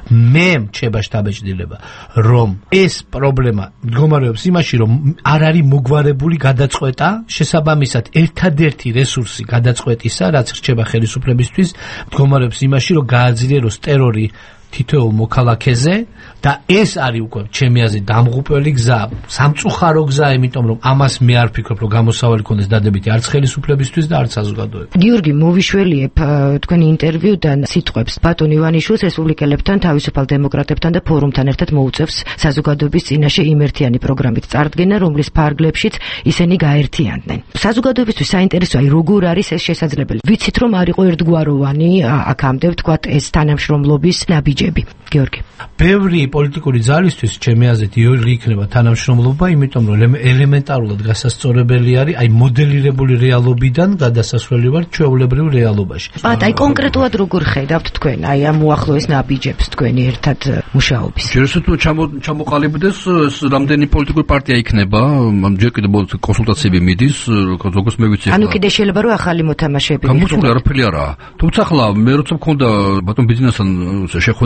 მე რჩება შთაბეჭდილება, რომ ეს პრობლემა მდგომარეობს იმაში, რომ არ არის მოგვარებული გადაწყვეტა, შესაბამისად ერთადერთი რესურსი გადაწყვეტისა, რაც რჩება ხელისუფლებისთვის, მდგომარეობს იმაში, რომ გააძლიეროს ტერორი თითოეულ მოქალაქეზე და ეს არის უკვე ჩემი აზრით დამღუპველი გზა, სამწუხარო გზა, იმიტომ რომ ამას მე არ ვფიქრობ, რომ გამოსავალი ქონდეს დადებითი არც ხელისუფლებისთვის და არც საზოგადოებისთვის. გიორგი, მოვიშველიებ თქვენი ინტერვიუდან სიტყვებს. ბატონ ივანიშვილს რესპუბლიკელებთან, თავისუფალ დემოკრატებთან და ფორუმთან ერთად მოუწევს საზოგადოების წინაშე იმერთიანი პროგრამით წარდგენა, რომლის ფარგლებშიც ისინი გაერთიანდნენ. საზოგადოებისთვის საინტერესოა, როგორ არის ეს შესაძლებელი. ვიცით, რომ არ იყო ერთგვაროვანი აქამდე ვთქვათ ეს თანამშრომლობის ნაბიჯები. გიორგი. ბევრი პოლიტიკური ძალისთვის ჩემი აზრით იორი იქნება თანამშრომლობა, იმიტომ რომ ელემენტარულად გასასწორებელი არის აი მოდელირებული რეალობიდან გადასასვლელი ვარ ჩვეულებრივ რეალობაში. ბატ, აი კონკრეტულად როგორ ხედავთ თქვენ აი ამ უახლოეს ნაბიჯებს თქვენი ერთად მუშაობის? ჯეროსო თუ ჩამოყალიბდეს რამდენი პოლიტიკური პარტია იქნება, ჯერ კიდევ კონსულტაციები მიდის, როგორც მე ვიცი. ანუ კიდე შეიძლება რომ ახალი მოთამაშეები გამოსული არაფერი არაა. თუმცა ახლა მე როცა მქონდა ბატონ ბიზნესთან შეხვედრა, მაშინ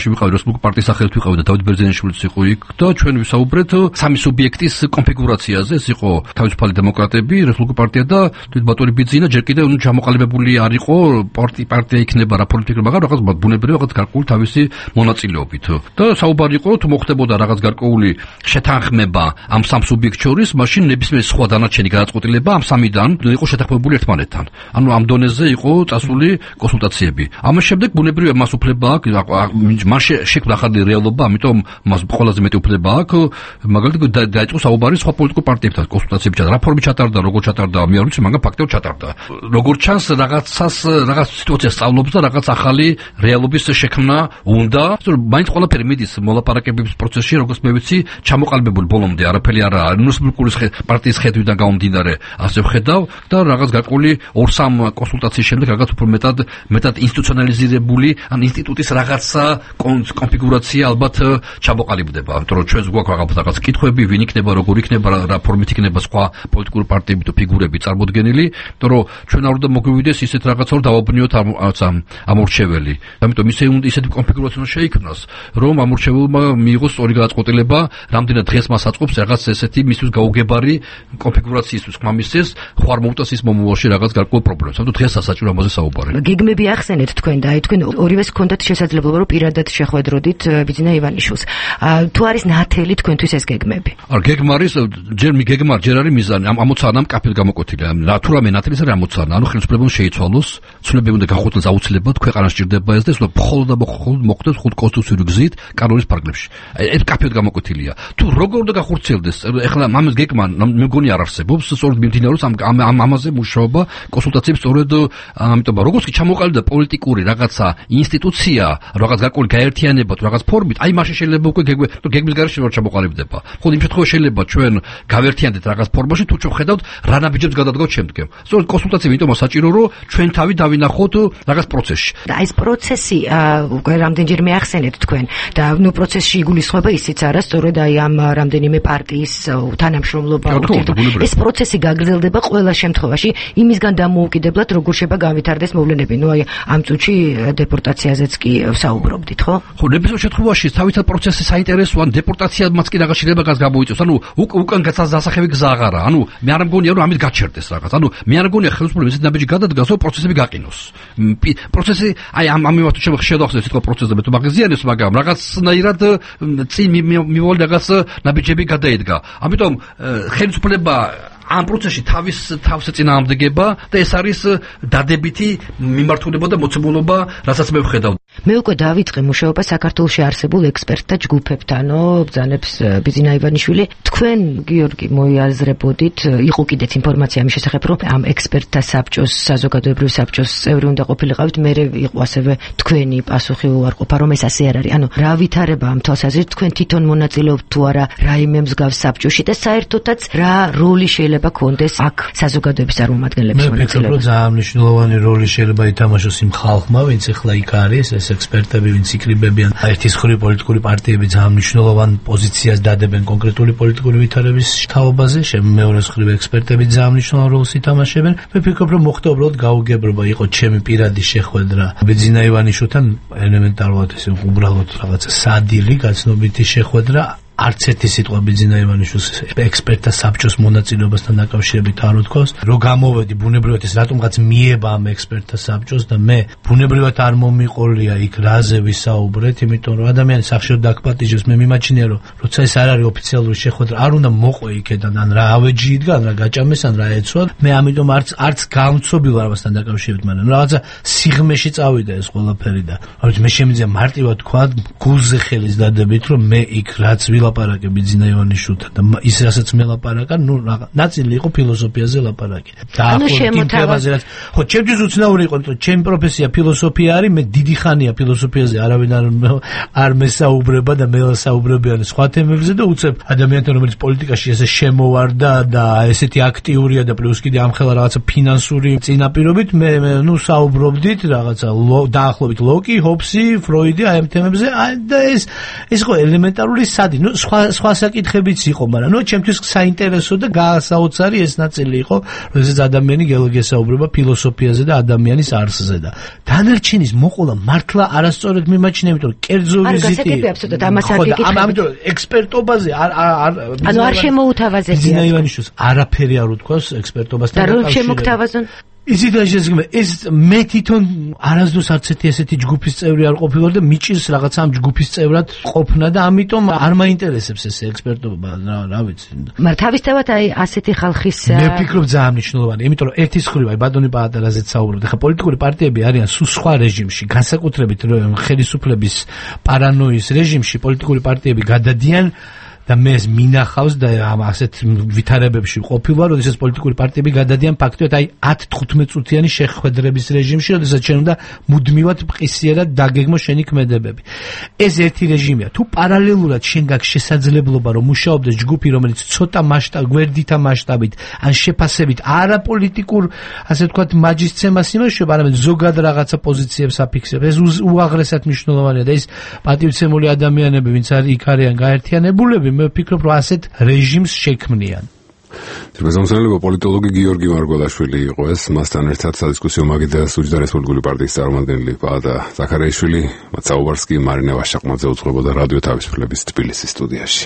მაშინ ვიყავი რესპუბლიკურ პარტიის სახელით ვიყავი და დავით ბერძენიშვილიც იყო იქ და ჩვენ ვისაუბრეთ სამი სუბიექტის კონფიგურაციაზე. ეს იყო თავისუფალი დემოკრატები, რესპუბლიკურ პარტია და ბატონი ბიძინა ჯერ კიდევ ჩამოყალიბებული არ იყო პარტია იქნება რა პოლიტიკა, მაგრამ რაღაც ბუნებრივი რაღაც გარკვეული თავისი მონაწილეობით. და საუბარი იყო თუ მოხდებოდა რაღაც გარკვეული შეთანხმება ამ სამ სუბიექტ შორის, მაშინ ნებისმიერი სხვა დანარჩენი გადაწყვეტილება ამ სამიდან იყო შეთანხმებული ერთმანეთთან. ანუ ამ დონეზე იყო წასული კონსულტაციები. ამის შემდეგ ბუნებრივია მას უფლება აქვს, მან შექმნა ახალი რეალობა, ამიტომ მას ყველაზე მეტი უფლება აქვს, მაგალითად დაიწყო საუბარი სხვა პოლიტიკურ პარტიებთან კონსულტაციები ჩატარდა, რა ფორმით ჩატარდა, როგორ ჩატარდა, მე არ ვიცი, მაგრამ ფაქტობრივად ჩატარდა. როგორც ჩანს, რაღაცას რაღაც სიტუაციას სწავლობს და რაღაც ახალი რეალობის შექმნა უნდა. მაინც ყველაფერი მიდის მოლაპარაკებების პროცესში, როგორც მე ვიცი, ჩამოყალიბებული ბოლომდე არაფერი არაა. რესპუბლიკური პარტიის ხედვიდან გამომდინარე, ასე ვხედავ და რაღაც გარკვეული ორ-სამ კონსულტაციის შემდეგ რაღაც უფრო მეტად მეტად ინსტიტუციონალიზირებული ან ინსტიტუტის რაღაცა კონფიგურაცია ალბათ ჩამოყალიბდება. იმიტომ რომ ჩვენს გვაქვს რაღაც კითხვები, ვინ იქნება, როგორ იქნება, რა ფორმით იქნება სხვა პოლიტიკური პარტიები და ფიგურები წარმოდგენილი, იმიტომ რომ ჩვენ არ უნდა მოგვივიდეს ისეთ რაღაცა რომ დავაბნიოთ ამ ამორჩეველი. ამიტომ ისე უნდა ისეთი კონფიგურაცია უნდა შეიქმნას, რომ ამორჩეველმა მიიღოს სწორი გადაწყვეტილება, რამდენად დღეს მას აწყობს რაღაც ესეთი მისთვის გაუგებარი კონფიგურაციისთვის ხმამისცეს, ხوار მოუტას ის მომავალში რაღაც გარკვეულ პრობლემას. ამიტომ დღეს ასაჭირო ამაზე საუბარი. გეგმები ახსენეთ თქვენ და აი თქვენ ორივეს ჰქონდათ შესაძლებლობა რომ პირადად შეხვედროდით ბიძინა ივანიშვილს. თუ არის ნათელი თქვენთვის ეს გეგმები? არ გეგმა არის ჯერ մի გეგმა ჯერ არის მიზანი ამ ამოცანამ კაფედ გამოკვეთილი. თუ რამე ნათელი არის ამოცანა, ანუ ხელისუფლებამ შეიცვალოს, ცნობები უნდა გახვეწილოს აუცილებლად, ქვეყანა სჭირდება ეს და ეს მხოლოდ და მხოლოდ მოხდეს ხუთ კონსტიტუციური გზით კანონის ფარგლებში. ეს კაფედ გამოკვეთილია. თუ როგორ უნდა გახორციელდეს, ეხლა ამას გეგმა მე მგონი არ არსებობს, სწორედ მიმდინარეობს ამ ამ ამაზე მუშაობა, კონსულტაციები სწორედ ამიტომ როგორც კი ჩამოყალიბდა პოლიტიკური რაღაცა ინსტიტუცია, რაღაც გარკვეული გაერთიანება თუ რაღაც ფორმით, აი მაშინ შეიძლება უკვე გეგმე, თუ გეგმის გარეშე ვერ ჩამოყალიბდება. ხო, იმ შემთხვევაში შეიძლება ჩვენ გავერთიანდეთ რაღაც ფორმაში, თუ ჩვენ ხედავთ რა ნაბიჯებს გადადგოთ შემდგომ. სწორედ კონსულტაციები იმიტომ საჭირო, რომ ჩვენ თავი დავინახოთ რაღაც პროცესში. და ეს პროცესი უკვე რამდენჯერმე ახსენეთ თქვენ და ნუ პროცესში იგულისხმება ისიც არა, სწორედ აი ამ რამდენიმე პარტიის თანამშრომლობა. ეს პროცესი გაგრძელდება ყველა შემთხვევაში იმისგან დამოუკიდებლად, როგორ შეიძლება განვითარდეს მოვლენები. ნუ აი ამ წუთში დეპორტაციაზეც კი საუბრობდით, ხო? ხო, ნებისმიერ შემთხვევაში თავისთავად პროცესი საინტერესოა, ან დეპორტაციამაც კი რაღაც შეიძლება გას გამოიწვევს. ანუ უკან გასასახები გზა აღარა. ანუ მე არ მგონია რომ ამით გაჩერდეს რაღაც. ანუ მე არ მგონია ხელისუფლება ისეთ ნაბიჯი გადადგას, რომ პროცესები გაყინოს. პროცესი აი ამ ამივათ შევახსენეთ სიტყვა პროცესზე, მე თუ მაგაზიანებს, მაგრამ რაღაცნაირად წინ მივალი რაღაც ნაბიჯები გადაედგა. ამიტომ ხელისუფლება ამ პროცესში თავის თავს ეწინააღმდეგება და ეს არის დადებითი მიმართულება და მოცემულობა, რასაც მე ვხედავ. მე უკვე დავიწყე მუშაობა საქართველოში არსებულ ექსპერტთა ჯგუფებთანო, ბრძანებს ბიძინა ივანიშვილი. თქვენ გიორგი მოიაზრებოდით, იყო კიდეც ინფორმაცია ამის შესახებ, რომ ამ ექსპერტთა საბჭოს, საზოგადოებრივი საბჭოს წევრი უნდა ყოფილიყავით, მე იყო ასევე თქვენი პასუხი უარყოფა, რომ ეს ასე არ არის. ანუ რა ვითარება ამ თვალსაზრისით, თქვენ თვითონ მონაწილეობთ თუ არა რაიმე მსგავს საბჭოში და საერთოდაც რა როლი შეიძლება კონდეს აქ საზოგადოების წარმომადგენლების მონაწილეობა? მე ვფიქრობ, რომ ძალიან მნიშვნელოვანი როლი შეიძლება ითამაშოს იმ ხალხმა, ვინც ახლა იქ არის, ეს ექსპერტები, ვინც იკრიბებიან ერთის მხრივ პოლიტიკური პარტიები ძალიან მნიშვნელოვან პოზიციას დადებენ კონკრეტული პოლიტიკური ვითარების თაობაზე, მეორეს მხრივ ექსპერტები ძალიან მნიშვნელოვან როლს ითამაშებენ. მე ვფიქრობ, რომ მოხდა უბრალოდ გაუგებრობა, იყო ჩემი პირადი შეხვედრა ბიძინა ივანიშვილთან, ელემენტარულად ეს უბრალოდ რაღაცა სადილი, გაცნობიტი შეხვედრა. არც ერთი სიტყვა ბიძინა ივანიშვილის ექსპერტთა საბჭოს მონაწილეობასთან დაკავშირებით არ უთქვას. რო გამოვედი ბუნებრივად ეს რატომღაც მიება ამ ექსპერტთა საბჭოს და მე ბუნებრივად არ მომიყოლია იქ რაზე ვისაუბრეთ, იმიტომ რომ ადამიანი სახშირად დაგპატიჟებს, მე მიმაჩნია რომ როცა ეს არ არის ოფიციალური შეხვედრა, არ უნდა მოყვე იქიდან, ან რა ავეჯი იდგა, ან რა გაჭამეს, ან რა ეცვა. მე ამიტომ არც არც გამცობი ვარ ამასთან დაკავშირებით, მაგრამ რაღაცა სიღმეში წავიდა ეს ყველაფერი და რა მე შემიძლია მარტივად თქვა გულზე ხელის დადებით, რომ მე იქ რაც ლაპარაკი ბიძინა ივანიშვილთან და ის რასაც მე ლაპარაკა, ნუ ნაწილი იყო ფილოსოფიაზე ლაპარაკი. და ახლა იმ თემაზე რაც ხო ჩემთვის უცნაური იყო, რომ ჩემი პროფესია ფილოსოფია არის, მე დიდი ხანია ფილოსოფიაზე არავინ არ არ მესაუბრება და მე საუბრებიან სხვა თემებზე და უცებ ადამიანთან რომელიც პოლიტიკაში ესე შემოვარდა და ესეთი აქტიურია და პლუს კიდე ამხელა რაღაცა ფინანსური წინაპირობით მე ნუ საუბრობდით რაღაცა დაახლოებით ლოკი, ჰობსი, ფროიდი აი ამ თემებზე და ეს ეს ხო ელემენტარული სადი. ნუ სხვა სხვა საკითხებიც იყო, მაგრამ ნუ ჩემთვის საინტერესო და გაასაოცარი ეს ნაწილი იყო, როდესაც ადამიანი გეოლოგიას საუბრება ფილოსოფიაზე და ადამიანის არსზე და დანარჩენის მოყოლა მართლა არასწორად მიმაჩნია, იმიტომ რომ კერძო ვიზიტი ამიტომ ექსპერტობაზე არ არ ანუ არ შემოუთავაზებია. ბიზნა ივანიშვილს არაფერი არ უთქვას ექსპერტობასთან და რომ შემოგთავაზონ ისიც შეიძლება ეს მე თვითონ არასდროს არც ერთი ესეთი ჯგუფის წევრი არ ყოფილვარ და მიჭირს რაღაცა ამ ჯგუფის წევრად ყოფნა და ამიტომ არ მაინტერესებს ეს ექსპერტობა რა რა ვიცი. მაგრამ თავისთავად აი ასეთი ხალხის მე ვფიქრობ ძალიან მნიშვნელოვანია, იმიტომ რომ ერთის მხრივ აი ბატონი პაატარაზეც საუბრობდა, ხა პოლიტიკური პარტიები არიან სულ სხვა რეჟიმში, განსაკუთრებით ხელისუფლების პარანოის რეჟიმში პოლიტიკური პარტიები გადადიან და მე ეს მინახავს და ამ ასეთ ვითარებებში ყოფილვარ, როდესაც პოლიტიკური პარტიები გადადიან ფაქტობრივად აი ათი თხუთმეტ წუთიანი შეხვედრების რეჟიმში, როდესაც შენ უნდა მუდმივად მყისიერად დაგეგმო შენი ქმედებები. ეს ერთი რეჟიმია. თუ პარალელურად შენ გაქვს შესაძლებლობა რომ მუშაობდეს ჯგუფი, რომელიც ცოტა მასშტაბ, გვერდითა მასშტაბით, ან შეფასებით არაპოლიტიკურ, ასე ვთქვათ, მაჯისცემას იმუშავება, არამედ ზოგად რაღაცა პოზიციებს აფიქსებს. ეს უაღრესად მნიშვნელოვანია და ეს პატივცემული ადამიანები, ვინც არის იქ არიან გაერთიანებულები, მე ვფიქრობ, რომ ასეთ რეჟიმს შექმნიან. თბილისის პოლიტოლოგი გიორგი მარგველაშვილი იყო ეს, მასთან ერთად სადისკუსიო მაგიდა სუჯდა რესპუბლიკური პარტიის წარმომადგენელი პაატა ზაქარიაშვილი, მათ საუბარს კი მარინე ვაშაყმაძე უძღვებოდა რადიო თავისუფლების თბილისის სტუდიაში.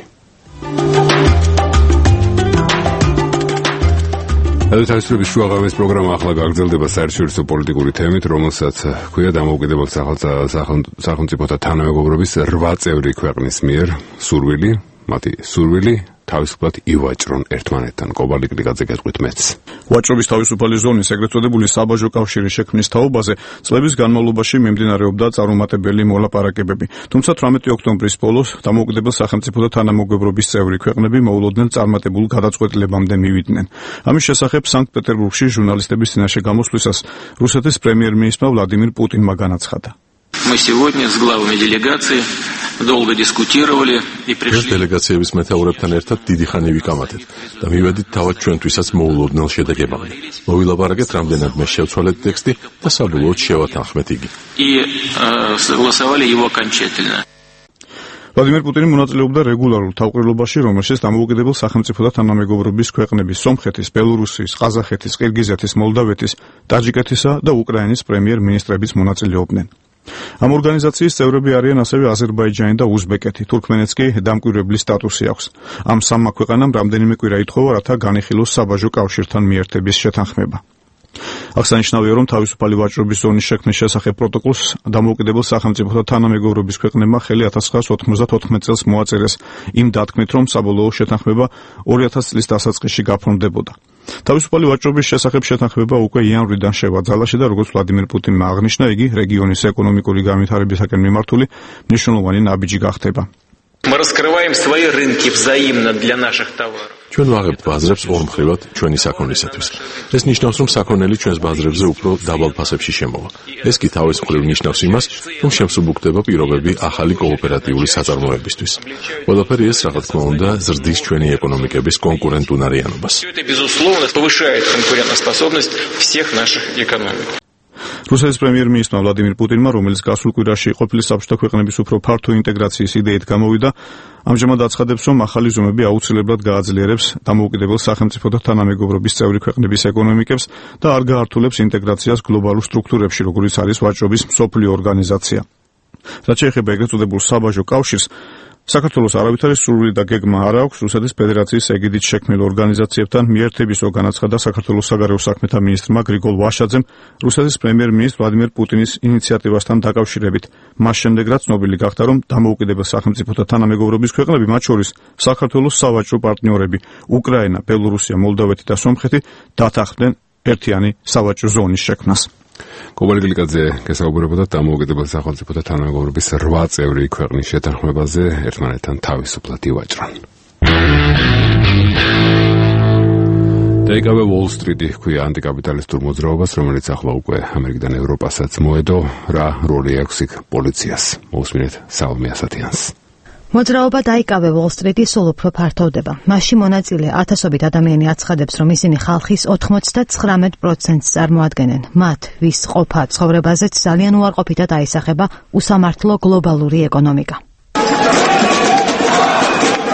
რადიო თავისუფლების შუაღამის პროგრამა ახლა გაგრძელდება საერთაშორისო პოლიტიკური თემით, რომელსაც ჰქვია დამოუკიდებელ სახელმწიფოთა თანამეგობრობის რვა წევრი ქვეყნის მიერ სურვილი, მათი სურვილი თავისუფლად ივაჭრონ ერთმანეთთან. კობალი კლიკაძე გეტყვით მეც. ვაჭრობის თავისუფალი ზონის ეგრეთ წოდებული საბაჟო კავშირის შექმნის თაობაზე წლების განმავლობაში მიმდინარეობდა წარუმატებელი მოლაპარაკებები. თუმცა თვრამეტი ოქტომბრის ბოლოს დამოუკიდებელ სახელმწიფოთა თანამეგობრობის წევრი ქვეყნები მოულოდნელ წარმატებულ გადაწყვეტილებამდე მივიდნენ. ამის შესახებ სანქტ-პეტერბურგში ჟურნალისტების წინაშე გამოსვლისას რუსეთის პრემიერ-მინისტრმა ვლადიმირ პუტინმა განაცხადა. Мы сегодня с главами делегации долго дискутировали и пришли. ეს დელეგაციების მეთაურებთან ერთად დიდი ხანი ვიკამათეთ და მივედით თავად ჩვენთვისაც მოულოდნელ შედეგებამდე. მოვილაპარაკეთ რამდენად მე შევცვალეთ ტექსტი და საბოლოოდ შევათანხმეთ იგი. И согласовали его окончательно. ვლადიმერ პუტინი მონაწილეობდა რეგულარულ თავყრილობაში, რომელშიც დამოუკიდებელ სახელმწიფოთა თანამეგობრობის ქვეყნების სომხეთის, ბელორუსიის, ყაზახეთის, ყირგიზეთის, მოლდავეთის, ტაჯიკეთისა და უკრაინის პრემიერ-მინისტრებიც მონაწილეობდნენ. ამ ორგანიზაციის წევრები არიან ასევე აზერბაიჯანი და უზბეკეთი, თურქმენეთს კი დამკვირვებლის სტატუსი აქვს. ამ სამმა ქვეყანამ რამდენიმე კვირა ითხოვა, რათა განიხილოს საბაჟო კავშირთან მიერთების შეთანხმება. აღსანიშნავია, რომ თავისუფალი ვაჭრობის ზონის შექმნის შესახებ პროტოკოლს დამოუკიდებელ სახელმწიფოთა თანამეგობრობის ქვეყნებმა ხელი ათას ცხრაასი ოთხმოცდაოთხ წელს მოაწერეს იმ დათქმით, რომ საბოლოო შეთანხმება ორი ათასი წლის დასაწყისში გაფორმდებოდა. თავისუფალი ვაჭრობის შესახებ შეთანხმება უკვე იანვრიდან შევაძალაში და როგორც ვლადიმერ პუტინმა აღნიშნა, იგი რეგიონის ეკონომიკური განვითარებისაკენ მიმართული მნიშვნელოვანი ნაბიჯი გახდება. Мы раскрываем свои рынки взаимно для наших товаров. ჩვენ ვაღებთ ბაზრებს ორმხრივად ჩვენი საქონლისათვის. ეს ნიშნავს, რომ საქონელი ჩვენს ბაზრებზე უფრო დაბალ ფასებში შემოვა. ეს კი თავის მხრივ ნიშნავს იმას, რომ შემსუბუქდება პირობები ახალი კოოპერატიული საწარმოებისთვის. ყველაფერი ეს, რა თქმა უნდა, ზრდის ჩვენი ეკონომიკების კონკურენტუნარიანობას. Это безусловно повышает конкурентоспособность всех наших экономик. რუსეთის პრემიერ-მინისტრმა ვლადიმირ პუტინმა, რომელიც გასულ კვირაში ყოფილი საბჭოთა ქვეყნების უფრო ფართო ინტეგრაციის იდეით გამოვიდა, ამჟამად აცხადებს, რომ ახალი ზომები აუცილებლად გააძლიერებს დამოუკიდებელ სახელმწიფოთა თანამეგობრობის წევრი ქვეყნების ეკონომიკებს და არ გაართულებს ინტეგრაციას გლობალურ სტრუქტურებში, როგორიც არის ვაჭრობის მსოფლიო ორგანიზაცია. რაც შეეხება ეგრეთ წოდებულ საბაჟო კავშირს, საქართველოს არავითარი სურვილი და გეგმა არ აქვს რუსეთის ფედერაციის ეგიდით შექმნილ ორგანიზაციებთან მიერთებისო, განაცხადა საქართველოს საგარეო საქმეთა მინისტრმა გრიგოლ ვაშაძემ რუსეთის პრემიერ-მინისტრ ვლადიმერ პუტინის ინიციატივასთან დაკავშირებით. მას შემდეგ, რაც ცნობილი გახდა, რომ დამოუკიდებელ სახელმწიფოთა თანამეგობრობის ქვეყნები, მათ შორის საქართველოს სავაჭრო პარტნიორები უკრაინა, ბელორუსია, მოლდავეთი და სომხეთი დათანხმდნენ ერთიანი სავაჭრო ზონის შექმნას. კობალი კლიკაძე გესაუბრებოდა დამოუკიდებელ სახელმწიფოთა თანამეგობრობის რვა წევრი ქვეყნის შეთანხმებაზე ერთმანეთთან თავისუფლად ივაჭრონ. დაიკავე Wall Street-ი ჰქვია ანტიკაპიტალისტურ მოძრაობას, რომელიც ახლა უკვე ამერიკიდან ევროპასაც მოედო, რა როლი აქვს იქ პოლიციას. მოусმინეთ საალმე ასათიანს. მოძრაობა დაიკავე Wall Street-ი სულ უფრო ფართოვდება. მასში მონაწილე ათასობით ადამიანი აცხადებს, რომ ისინი ხალხის ოცდათვრამეტ პროცენტს წარმოადგენენ. მათ, ვის ყოფა ცხოვრებაზეც ძალიან უარყოფითად აისახება უსამართლო გლობალური ეკონომიკა.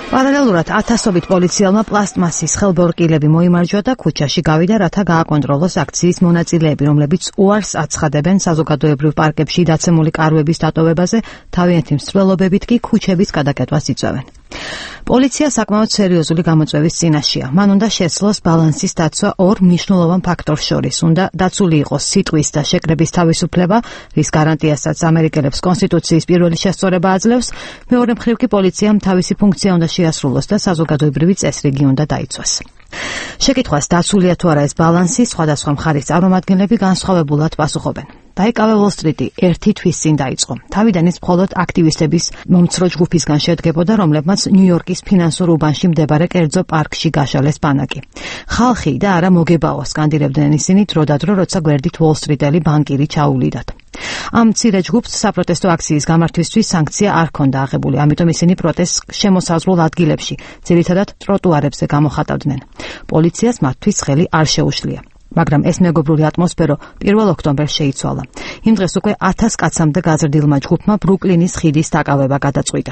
პარალელურად ათასობით პოლიციელმა პლასტმასის ხელბორტილები მოიმარჯვა და ქუჩაში გავიდა, რათა გააკონტროლოს აქციის მონაწილეები, რომლებიც უარს აცხადებენ საზოგადოებრივ პარკებში დაცემული კარვების დატოვებაზე, თავიანთი მსვლელობებით კი ქუჩების გადაკეთვას იწვევენ. პოლიცია საკმაოდ სერიოზული გამოწვევის წინაშეა. მან უნდა შეცლოს ბალანსის დაცვა ორ მნიშვნელოვან ფაქტორს შორის. უნდა დაცული იყოს სიტყვის და შეკრების თავისუფლება, რის გარანტიასაც ამერიკელებს კონსტიტუციის პირველი შესწორება აძლევს. მეორე მხრივ კი პოლიციამ თავისი ფუნქცია უნდა შეასრულოს და საზოგადოებრივი წესრიგი უნდა დაიცვას. შეკითხვას დაცულია თუ არა ეს ბალანსი, სხვადასხვა მხარის წარმომადგენლები განსხვავებულად პასუხობენ. დაიკავე ვოლ-სტრიტი ერთი თვის წინ დაიწყო. თავიდან ის მხოლოდ აქტივისტების მომცრო ჯგუფისგან შედგებოდა, რომლებმაც ნიუ-იორკის ფინანსურ უბანში მდებარე კერძო პარკში გაშალეს ბანაკი. ხალხი და არა მოგებაო, სკანდირებდნენ ისინი დროდადრო, როცა გვერდით ვოლ-სტრიტელი ბანკირი ჩაუვლიდათ. ამ მცირე ჯგუფს საპროტესტო აქციის გამართვისთვის სანქცია არ ჰქონდა აღებული, ამიტომ ისინი პროტესტს შემოსაზღვრულ ადგილებში, ძირითადად ტროტუარებზე გამოხატავდნენ. პოლიციას მათთვის ხელი არ შეუშლია. მაგრამ ეს მეგობრული ატმოსფერო პირველ ოქტომბერს შეიცვალა. იმ დღეს უკვე ათას კაცამდე გაზრდილმა ჯგუფმა ბრუკლინის ხიდის დაკავება გადაწყვიტა.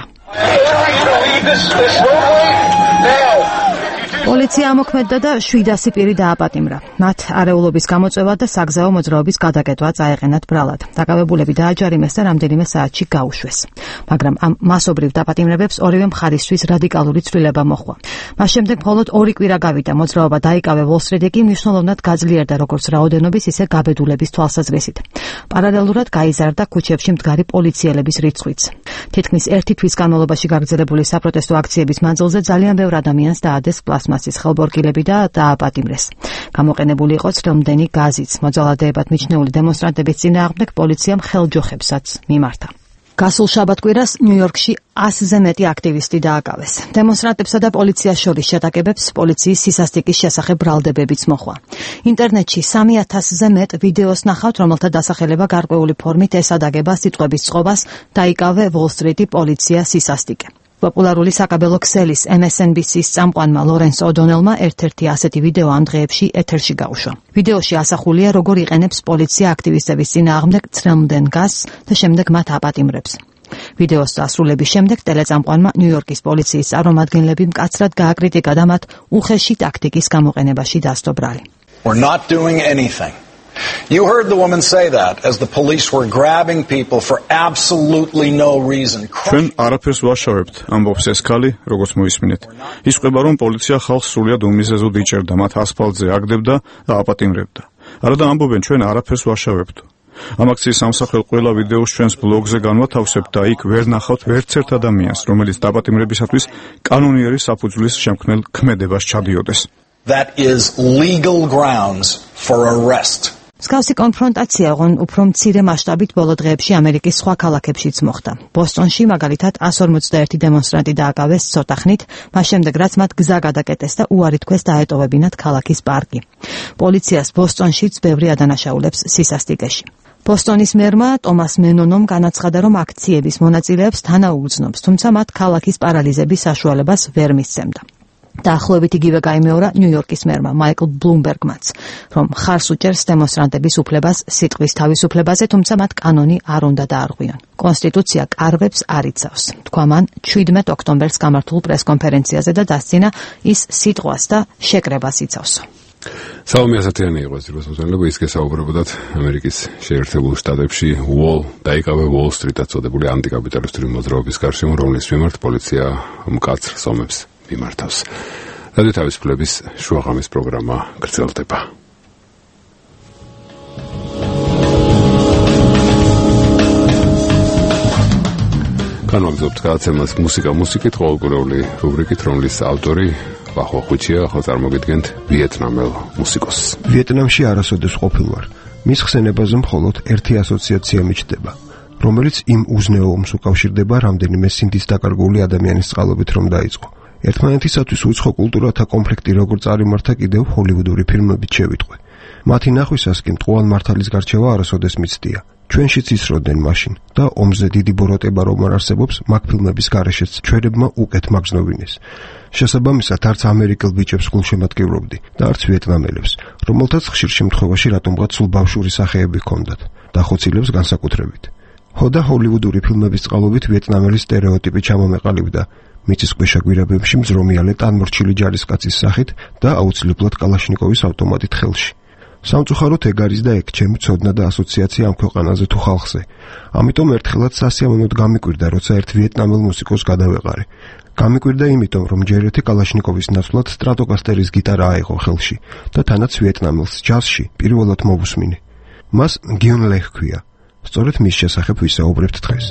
პოლიცია ამოქმედდა და შვიდასი პირი დააპატიმრა. მათ არეულობის გამოწვევა და საგზაო მოძრაობის გადაკეთვა წაეყენათ ბრალად. დაკავებულები დააჯარიმეს და რამდენიმე საათში გაუშვეს. მაგრამ ამ მასობრივ დაპატიმრებებს ორივე მხარისთვის რადიკალური ცვლილება მოჰყვა. მას შემდეგ მხოლოდ ორი კვირა გავიდა, მოძრაობა დაიკავე ვოლ-სტრიტი კი მნიშვნელოვნად გაძლიერდა როგორც რაოდენობის, ისე გაბედულების თვალსაზრისით. პარალელურად გაიზარდა ქუჩებში მდგარი პოლიციელების რიცხვიც. თითქმის ერთი თვის განმავლობაში გაგრძელებული საპროტესტო აქციების მანძილზე ძალიან ბევრ ადამიანს დაადეს პლასმასის ხელბორტილები და დააპატიმრეს. გამოყენებული იყო წვრილმდენი გაზიც. მოძალადეებად მიჩნეული დემონსტრანტების წინააღმდეგ პოლიციამ ხელჯოხებსაც მიმართა. გასულ შაბათ-კვირას ნიუ-იორკში ასზე მეტი აქტივისტი დააკავეს. დემონსტრანტებსა და პოლიციას შორის შეტაკებებს პოლიციის სისასტიკის შესახებ ბრალდებებიც მოჰყვა. ინტერნეტში სამი ათასზე მეტ ვიდეოს ნახავთ, რომელთა დასახელება გარკვეული ფორმით ესადაგება სიტყვების წყობას დაიკავე ვოლ-სტრიტი პოლიცია სისასტიკე. პოპულარული საკაბელო ქსელის ემ ეს ენ ბი სი-ის წამყვანმა ლორენს ოდონელმა ერთ-ერთი ასეთი ვიდეო ამ დღეებში ეთერში გაუშვა. ვიდეოში ასახულია, როგორ იყენებს პოლიცია აქტივისტების წინააღმდეგ წვრილმდენ გაზს და შემდეგ მათ აპატიმრებს. ვიდეოს დასრულების შემდეგ ტელეწამყვანმა ნიუ-იორკის პოლიციის წარმომადგენლები მკაცრად გააკრიტიკა და მათ უხეში ტაქტიკის გამოყენებაში დასდო ბრალი. We're not doing anything. You heard the woman say that as the police were grabbing people for absolutely no reason. ჩვენ არაფერს ვაშავებთ, ამბობს ეს ქალი, როგორც მოისმინეთ. ის ყვება, რომ პოლიცია ხალხს სრულიად უმიზეზოდ იჭერდა, მათ ასფალტზე აგდებდა და აპატიმრებდა. არადა ამბობენ, ჩვენ არაფერს ვაშავებთ. ამ აქციის სამსახელ ყველა ვიდეოს ჩვენს ბლოგზე განვათავსებთ და იქ ვერ ნახავთ ვერცერთ ადამიანს, რომელიც დაპატიმრებისათვის კანონიერი საფუძვლის შემქმნელ ქმედებას ჩადიოდეს. That is legal grounds for arrest. მსგავსი კონფრონტაცია უფრო მცირე მასშტაბით ბოლო დღეებში ამერიკის სხვა ქალაქებშიც მოხდა. ბოსტონში მაგალითად εκατს ორმოცდაერთი დემონსტრანტი დააკავეს ცოტახნით, მას შემდეგ რაც მათ გზა გადაკეტეს და უარი თქვეს დაეტოვებინათ ქალაქის პარკი. პოლიციას ბოსტონშიც ბევრი ადანაშაულებს სისასტიკეში. ბოსტონის მერმა ტომას მენონომ განაცხადა, რომ აქციების მონაწილეებს თანაუგრძნობს, თუმცა მათ ქალაქის პარალიზების საშუალებას ვერ მისცემდა. დაახლოებით იგივე გაიმეორა ნიუ-იორკის მერმა მაიკლ ბლუმბერგმაც, რომ ხარს უჭერს დემონსტრანტების უფლებას სიტყვის თავისუფლებაზე, თუმცა მათ კანონი არ უნდა დაარღვიონ. კონსტიტუცია კარვებს არ იცავს, თქვა მან შვიდმეტ ოქტომბერს გამართულ პრესკონფერენციაზე და დასცინა ის სიტყვას და შეკრებას იცავსო. საომი ასათიანი იყო ეს მოსმენლობა, ის გესაუბრებოდათ ამერიკის შეერთებულ შტატებში უოლ დაიკავე ვოლ-სტრიტად წოდებული ანტიკაპიტალისტური მოძრაობის გარშემო, რომლის მიმართ პოლიცია მკაცრ ომებს მიმართავს. რადიო თავისუფლების შუაღამის პროგრამა გრძელდება. განვაგრძობთ გადაცემას მუსიკა მუსიკით, ყოველკვირეული რუბრიკით, რომლის ავტორი ვახო ხუჩია, ახლა წარმოგიდგენთ ვიეტნამელ მუსიკოსს. ვიეტნამში არასოდეს ყოფილ ვარ. მის ხსენებაზე მხოლოდ ერთი ასოციაცია მიჩნდება, რომელიც იმ უზნეოums უკავშირდება, რამდენიმე სინდის დაკარგული ადამიანის წყალობით რომ დაიწყო. ერთმანეთისათვის უცხო კულტურათა კონფლიქტი როგორ წარიმართა კიდევ ჰოლივუდური ფილმებით შევიტყვე. მათი ნახვისას კი მტყუან მართალის გარჩევა არასოდეს მიცდია. ჩვენშიც ისროდნენ მაშინ და ომზე დიდი ბოროტება რომ არ არსებობს, მაგ ფილმების გარეშეც ჩვენებმა უკეთ მაგზნობინეს. შესაბამისად, არც ამერიკელ ბიჭებს გულშემატკივრობდი და არც ვიეტნამელებს, რომელთაც ხშირ შემთხვევაში რატომღაც სულ ბავშვური სახეები ჰქონდათ, დახოცილებს განსაკუთრებით. ხოდა ჰოლივუდური ფილმების წყალობით ვიეტნამელის სტერეოტიპი ჩამომეყალიბდა. მიწისქვეშა გვირაბებში მზრომიალე ტანმორჩილი ჯარისკაცის სახით და აუცილებლად კალაშნიკოვის ავტომატით ხელში. სამწუხაროდ ეგ არის და ეგ ჩემი ცოდნა და ასოციაცია ამ ქვეყანაზე თუ ხალხზე. ამიტომ ერთხელაც სასიამოვნოდ გამიკვირდა, როცა ერთ ვიეტნამელ მუსიკოს გადავეყარე. გამიკვირდა იმიტომ, რომ ჯერ ერთი კალაშნიკოვის ნაცვლად სტრატოკასტერის გიტარა აიღო ხელში და თანაც ვიეტნამელს ჯაზში პირველად მოვუსმინე. მას გიონ ლე ჰქვია. სწორედ მის შესახებ ვისაუბრებთ დღეს.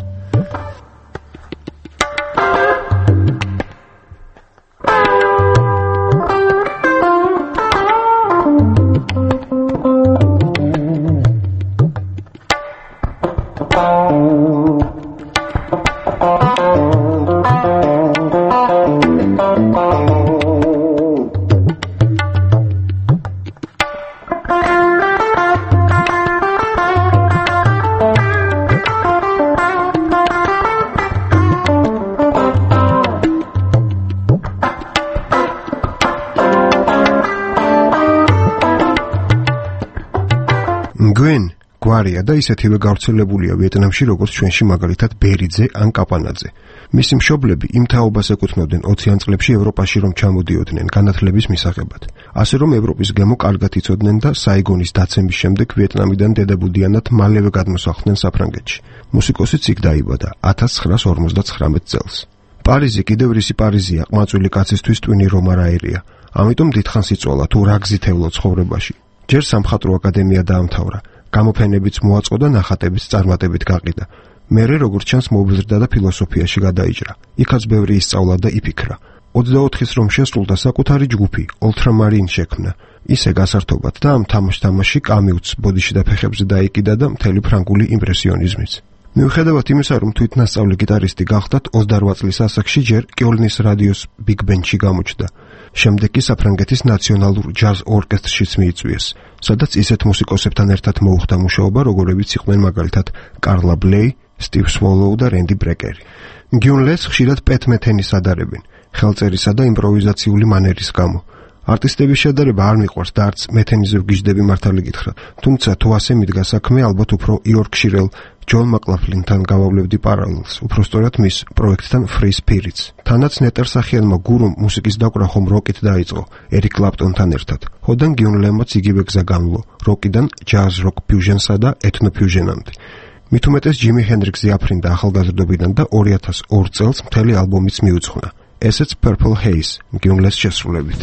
და ისეთივე გავრცელებულია ვიეტნამში, როგორც ჩვენში მაგალითად ბერიძე ან კაპანაძე. მისი მშობლები იმ თაობას ეკუთვნოდნენ ოციან წლებში ევროპაში რომ ჩამოდიოდნენ განათლების მისაღებად. ასე რომ ევროპის გემო კარგად იცოდნენ და საიგონის დაცემის შემდეგ ვიეტნამიდან დედებუდიანად მალევე გადმოსახლდნენ საფრანგეთში. მუსიკოსიც იქ დაიბადა ათას ცხრაას ორმოცდაცხრამეტ წელს. პარიზი კიდევ რისი პარიზია, ყმაწვილი კაცისთვის ტვინი რომ არ აერია. ამიტომ დიდხანს იწვალა თუ რა გზითევლო ცხოვრებაში. ჯერ სამხატვრო აკადემია დაამთავრა. გამოფენებიც მოაწყო და ნახატების წარმატებით გაყიდა. მერე როგორც ჩანს მობეზრდა და ფილოსოფიაში გადაიჭრა. იქაც ბევრი ისწავლა და იფიქრა. ოცდაოთხის რომ შესრულდა საკუთარი ჯგუფი, Ultramarine შექმნა. ისე გასართობად და ამ თამაშ-თამაში კამიუც ბოდიში და ფეხებზე დაიკიდა და მთელი ფრანგული იმპრესიონიზმიც. მიუხედავად იმისა, რომ თვითნასწავლი გიტარისტი გახდათ, ოცდარვა წლის ასაკში ჯერ კიოლნის რადიოს ბიგ ბენდში გამოჩნდა. შემდეგ კი საფრანგეთის ნაციონალურ ჯაზ ორკესტრშიც მიიწვიეს, სადაც ისეთ მუსიკოსებთან ერთად მოუხდა მუშაობა, როგორებიც იყვნენ მაგალითად კარლა ბლეი, სტივ სვოლოუ და რენდი ბრეკერი. გიონ ლეს ხშირად პეტ მეთენის ადარებენ, ხელწერისა და იმპროვიზაციული მანერის გამო. არტისტების შედარება არ მიყვარს და არც მეთენიზე ვგიჟდები მართალი გითხრა, თუმცა თუ ასე მიდგა საქმე, ალბათ უფრო იორკშირელ ჯონ მაკლაფლინთან გავავლებდი პარალელს, უბრალოდ მის პროექტთან Free Spirits. თანაც ნეტარსახიანმა გურუმ მუსიკის დაკვრა ხომ როკით დაიწყო, ერიკ კლაპტონთან ერთად. ხოდან გიონ ლემაც იგივე გზა განვლო, როკიდან ჯაზ როკ ფიუჟენსა და ეთნო ფიუჟენამდე. მით უმეტეს ჯიმი ჰენდრიქსი აფრინდა ახალგაზრდობიდან და ორი ათას ორ წელს მთელი ალბომიც მიუძღვნა. ესეც Purple Haze, გიონ ლეს შესრულებით.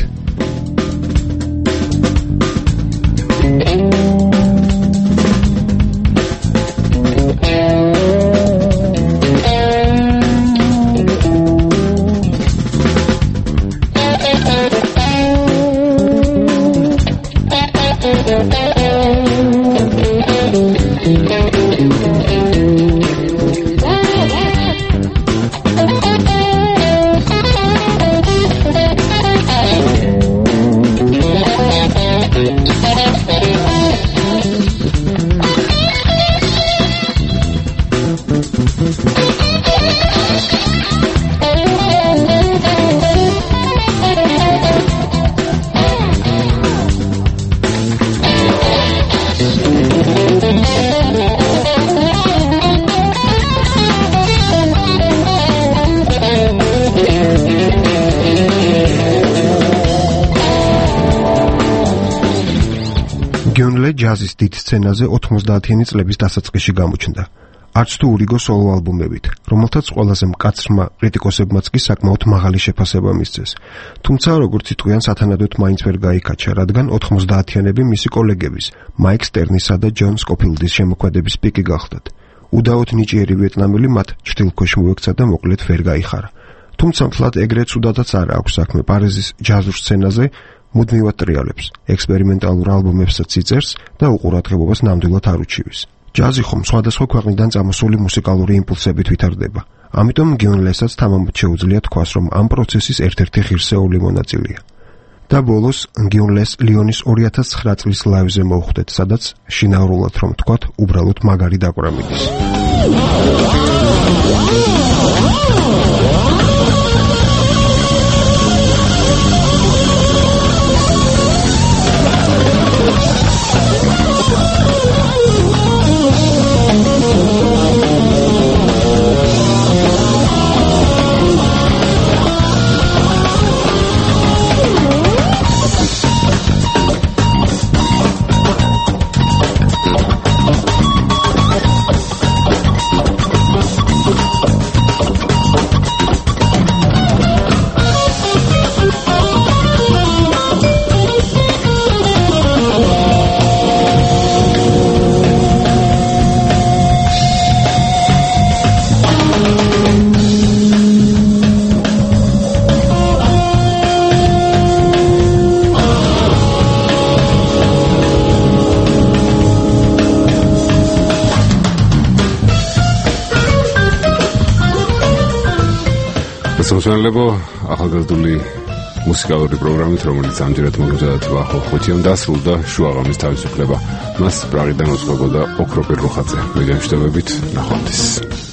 ჯაზის დიდ სცენაზე ოთხმოცდაათიანი წლების დასაწყისში გამოჩნდა. არც თუ ურიგო სოლო ალბომებით, რომელთაც ყველაზე მკაცრმა კრიტიკოსებმაც კი საკმაოდ მაღალი შეფასება მისცეს. თუმცა როგორც იტყვიან, სათანადოდ მაინც ვერ გაიქაჩა, რადგან ოთხმოცდაათიანები მისი კოლეგების, მაიკ სტერნისა და ჯონ სკოფილდის შემოქმედების პიკი გახდათ. უდაოდ ნიჭიერი ვიეტნამელი მათ ჩრდილქვეშ მოექცა და მოკლედ ვერ გაიხარა. თუმცა მთლად ეგრეთ უდადაც არ აქვს საქმე პარიზის ჯაზურ სცენაზე, მუდმივად ტრიალებს, ექსპერიმენტალურ ალბომებსაც იწერს და უყურადღებობას ნამდვილად არ უჩივის. ჯაზი ხომ სხვადასხვა ქვეყნიდან წამოსული მუსიკალური იმპულსებით ვითარდება. ამიტომ გიონ ლესაც თამამად შეუძლია თქვას, რომ ამ პროცესის ერთ-ერთი ღირსეული მონაწილეა. და ბოლოს გიონ ლეს ლიონის ორი ათას ცხრა წლის ლაივზე მოუხვდეთ, სადაც შინაურულად რომ თქვათ, უბრალოდ მაგარი დაკვრა მიდის. მოსმენლებო, ახალგაზრდული მუსიკალური პროგრამით, რომელიც ამჯერად მოგზაურობთ ვახო ხუთიამ დასრულდა შუაღამის თავისუფლება. მას პრაღიდან უძღვებოდა ოქროპირ რუხაძე. მე გამშვიდობებით, ნახვამდის.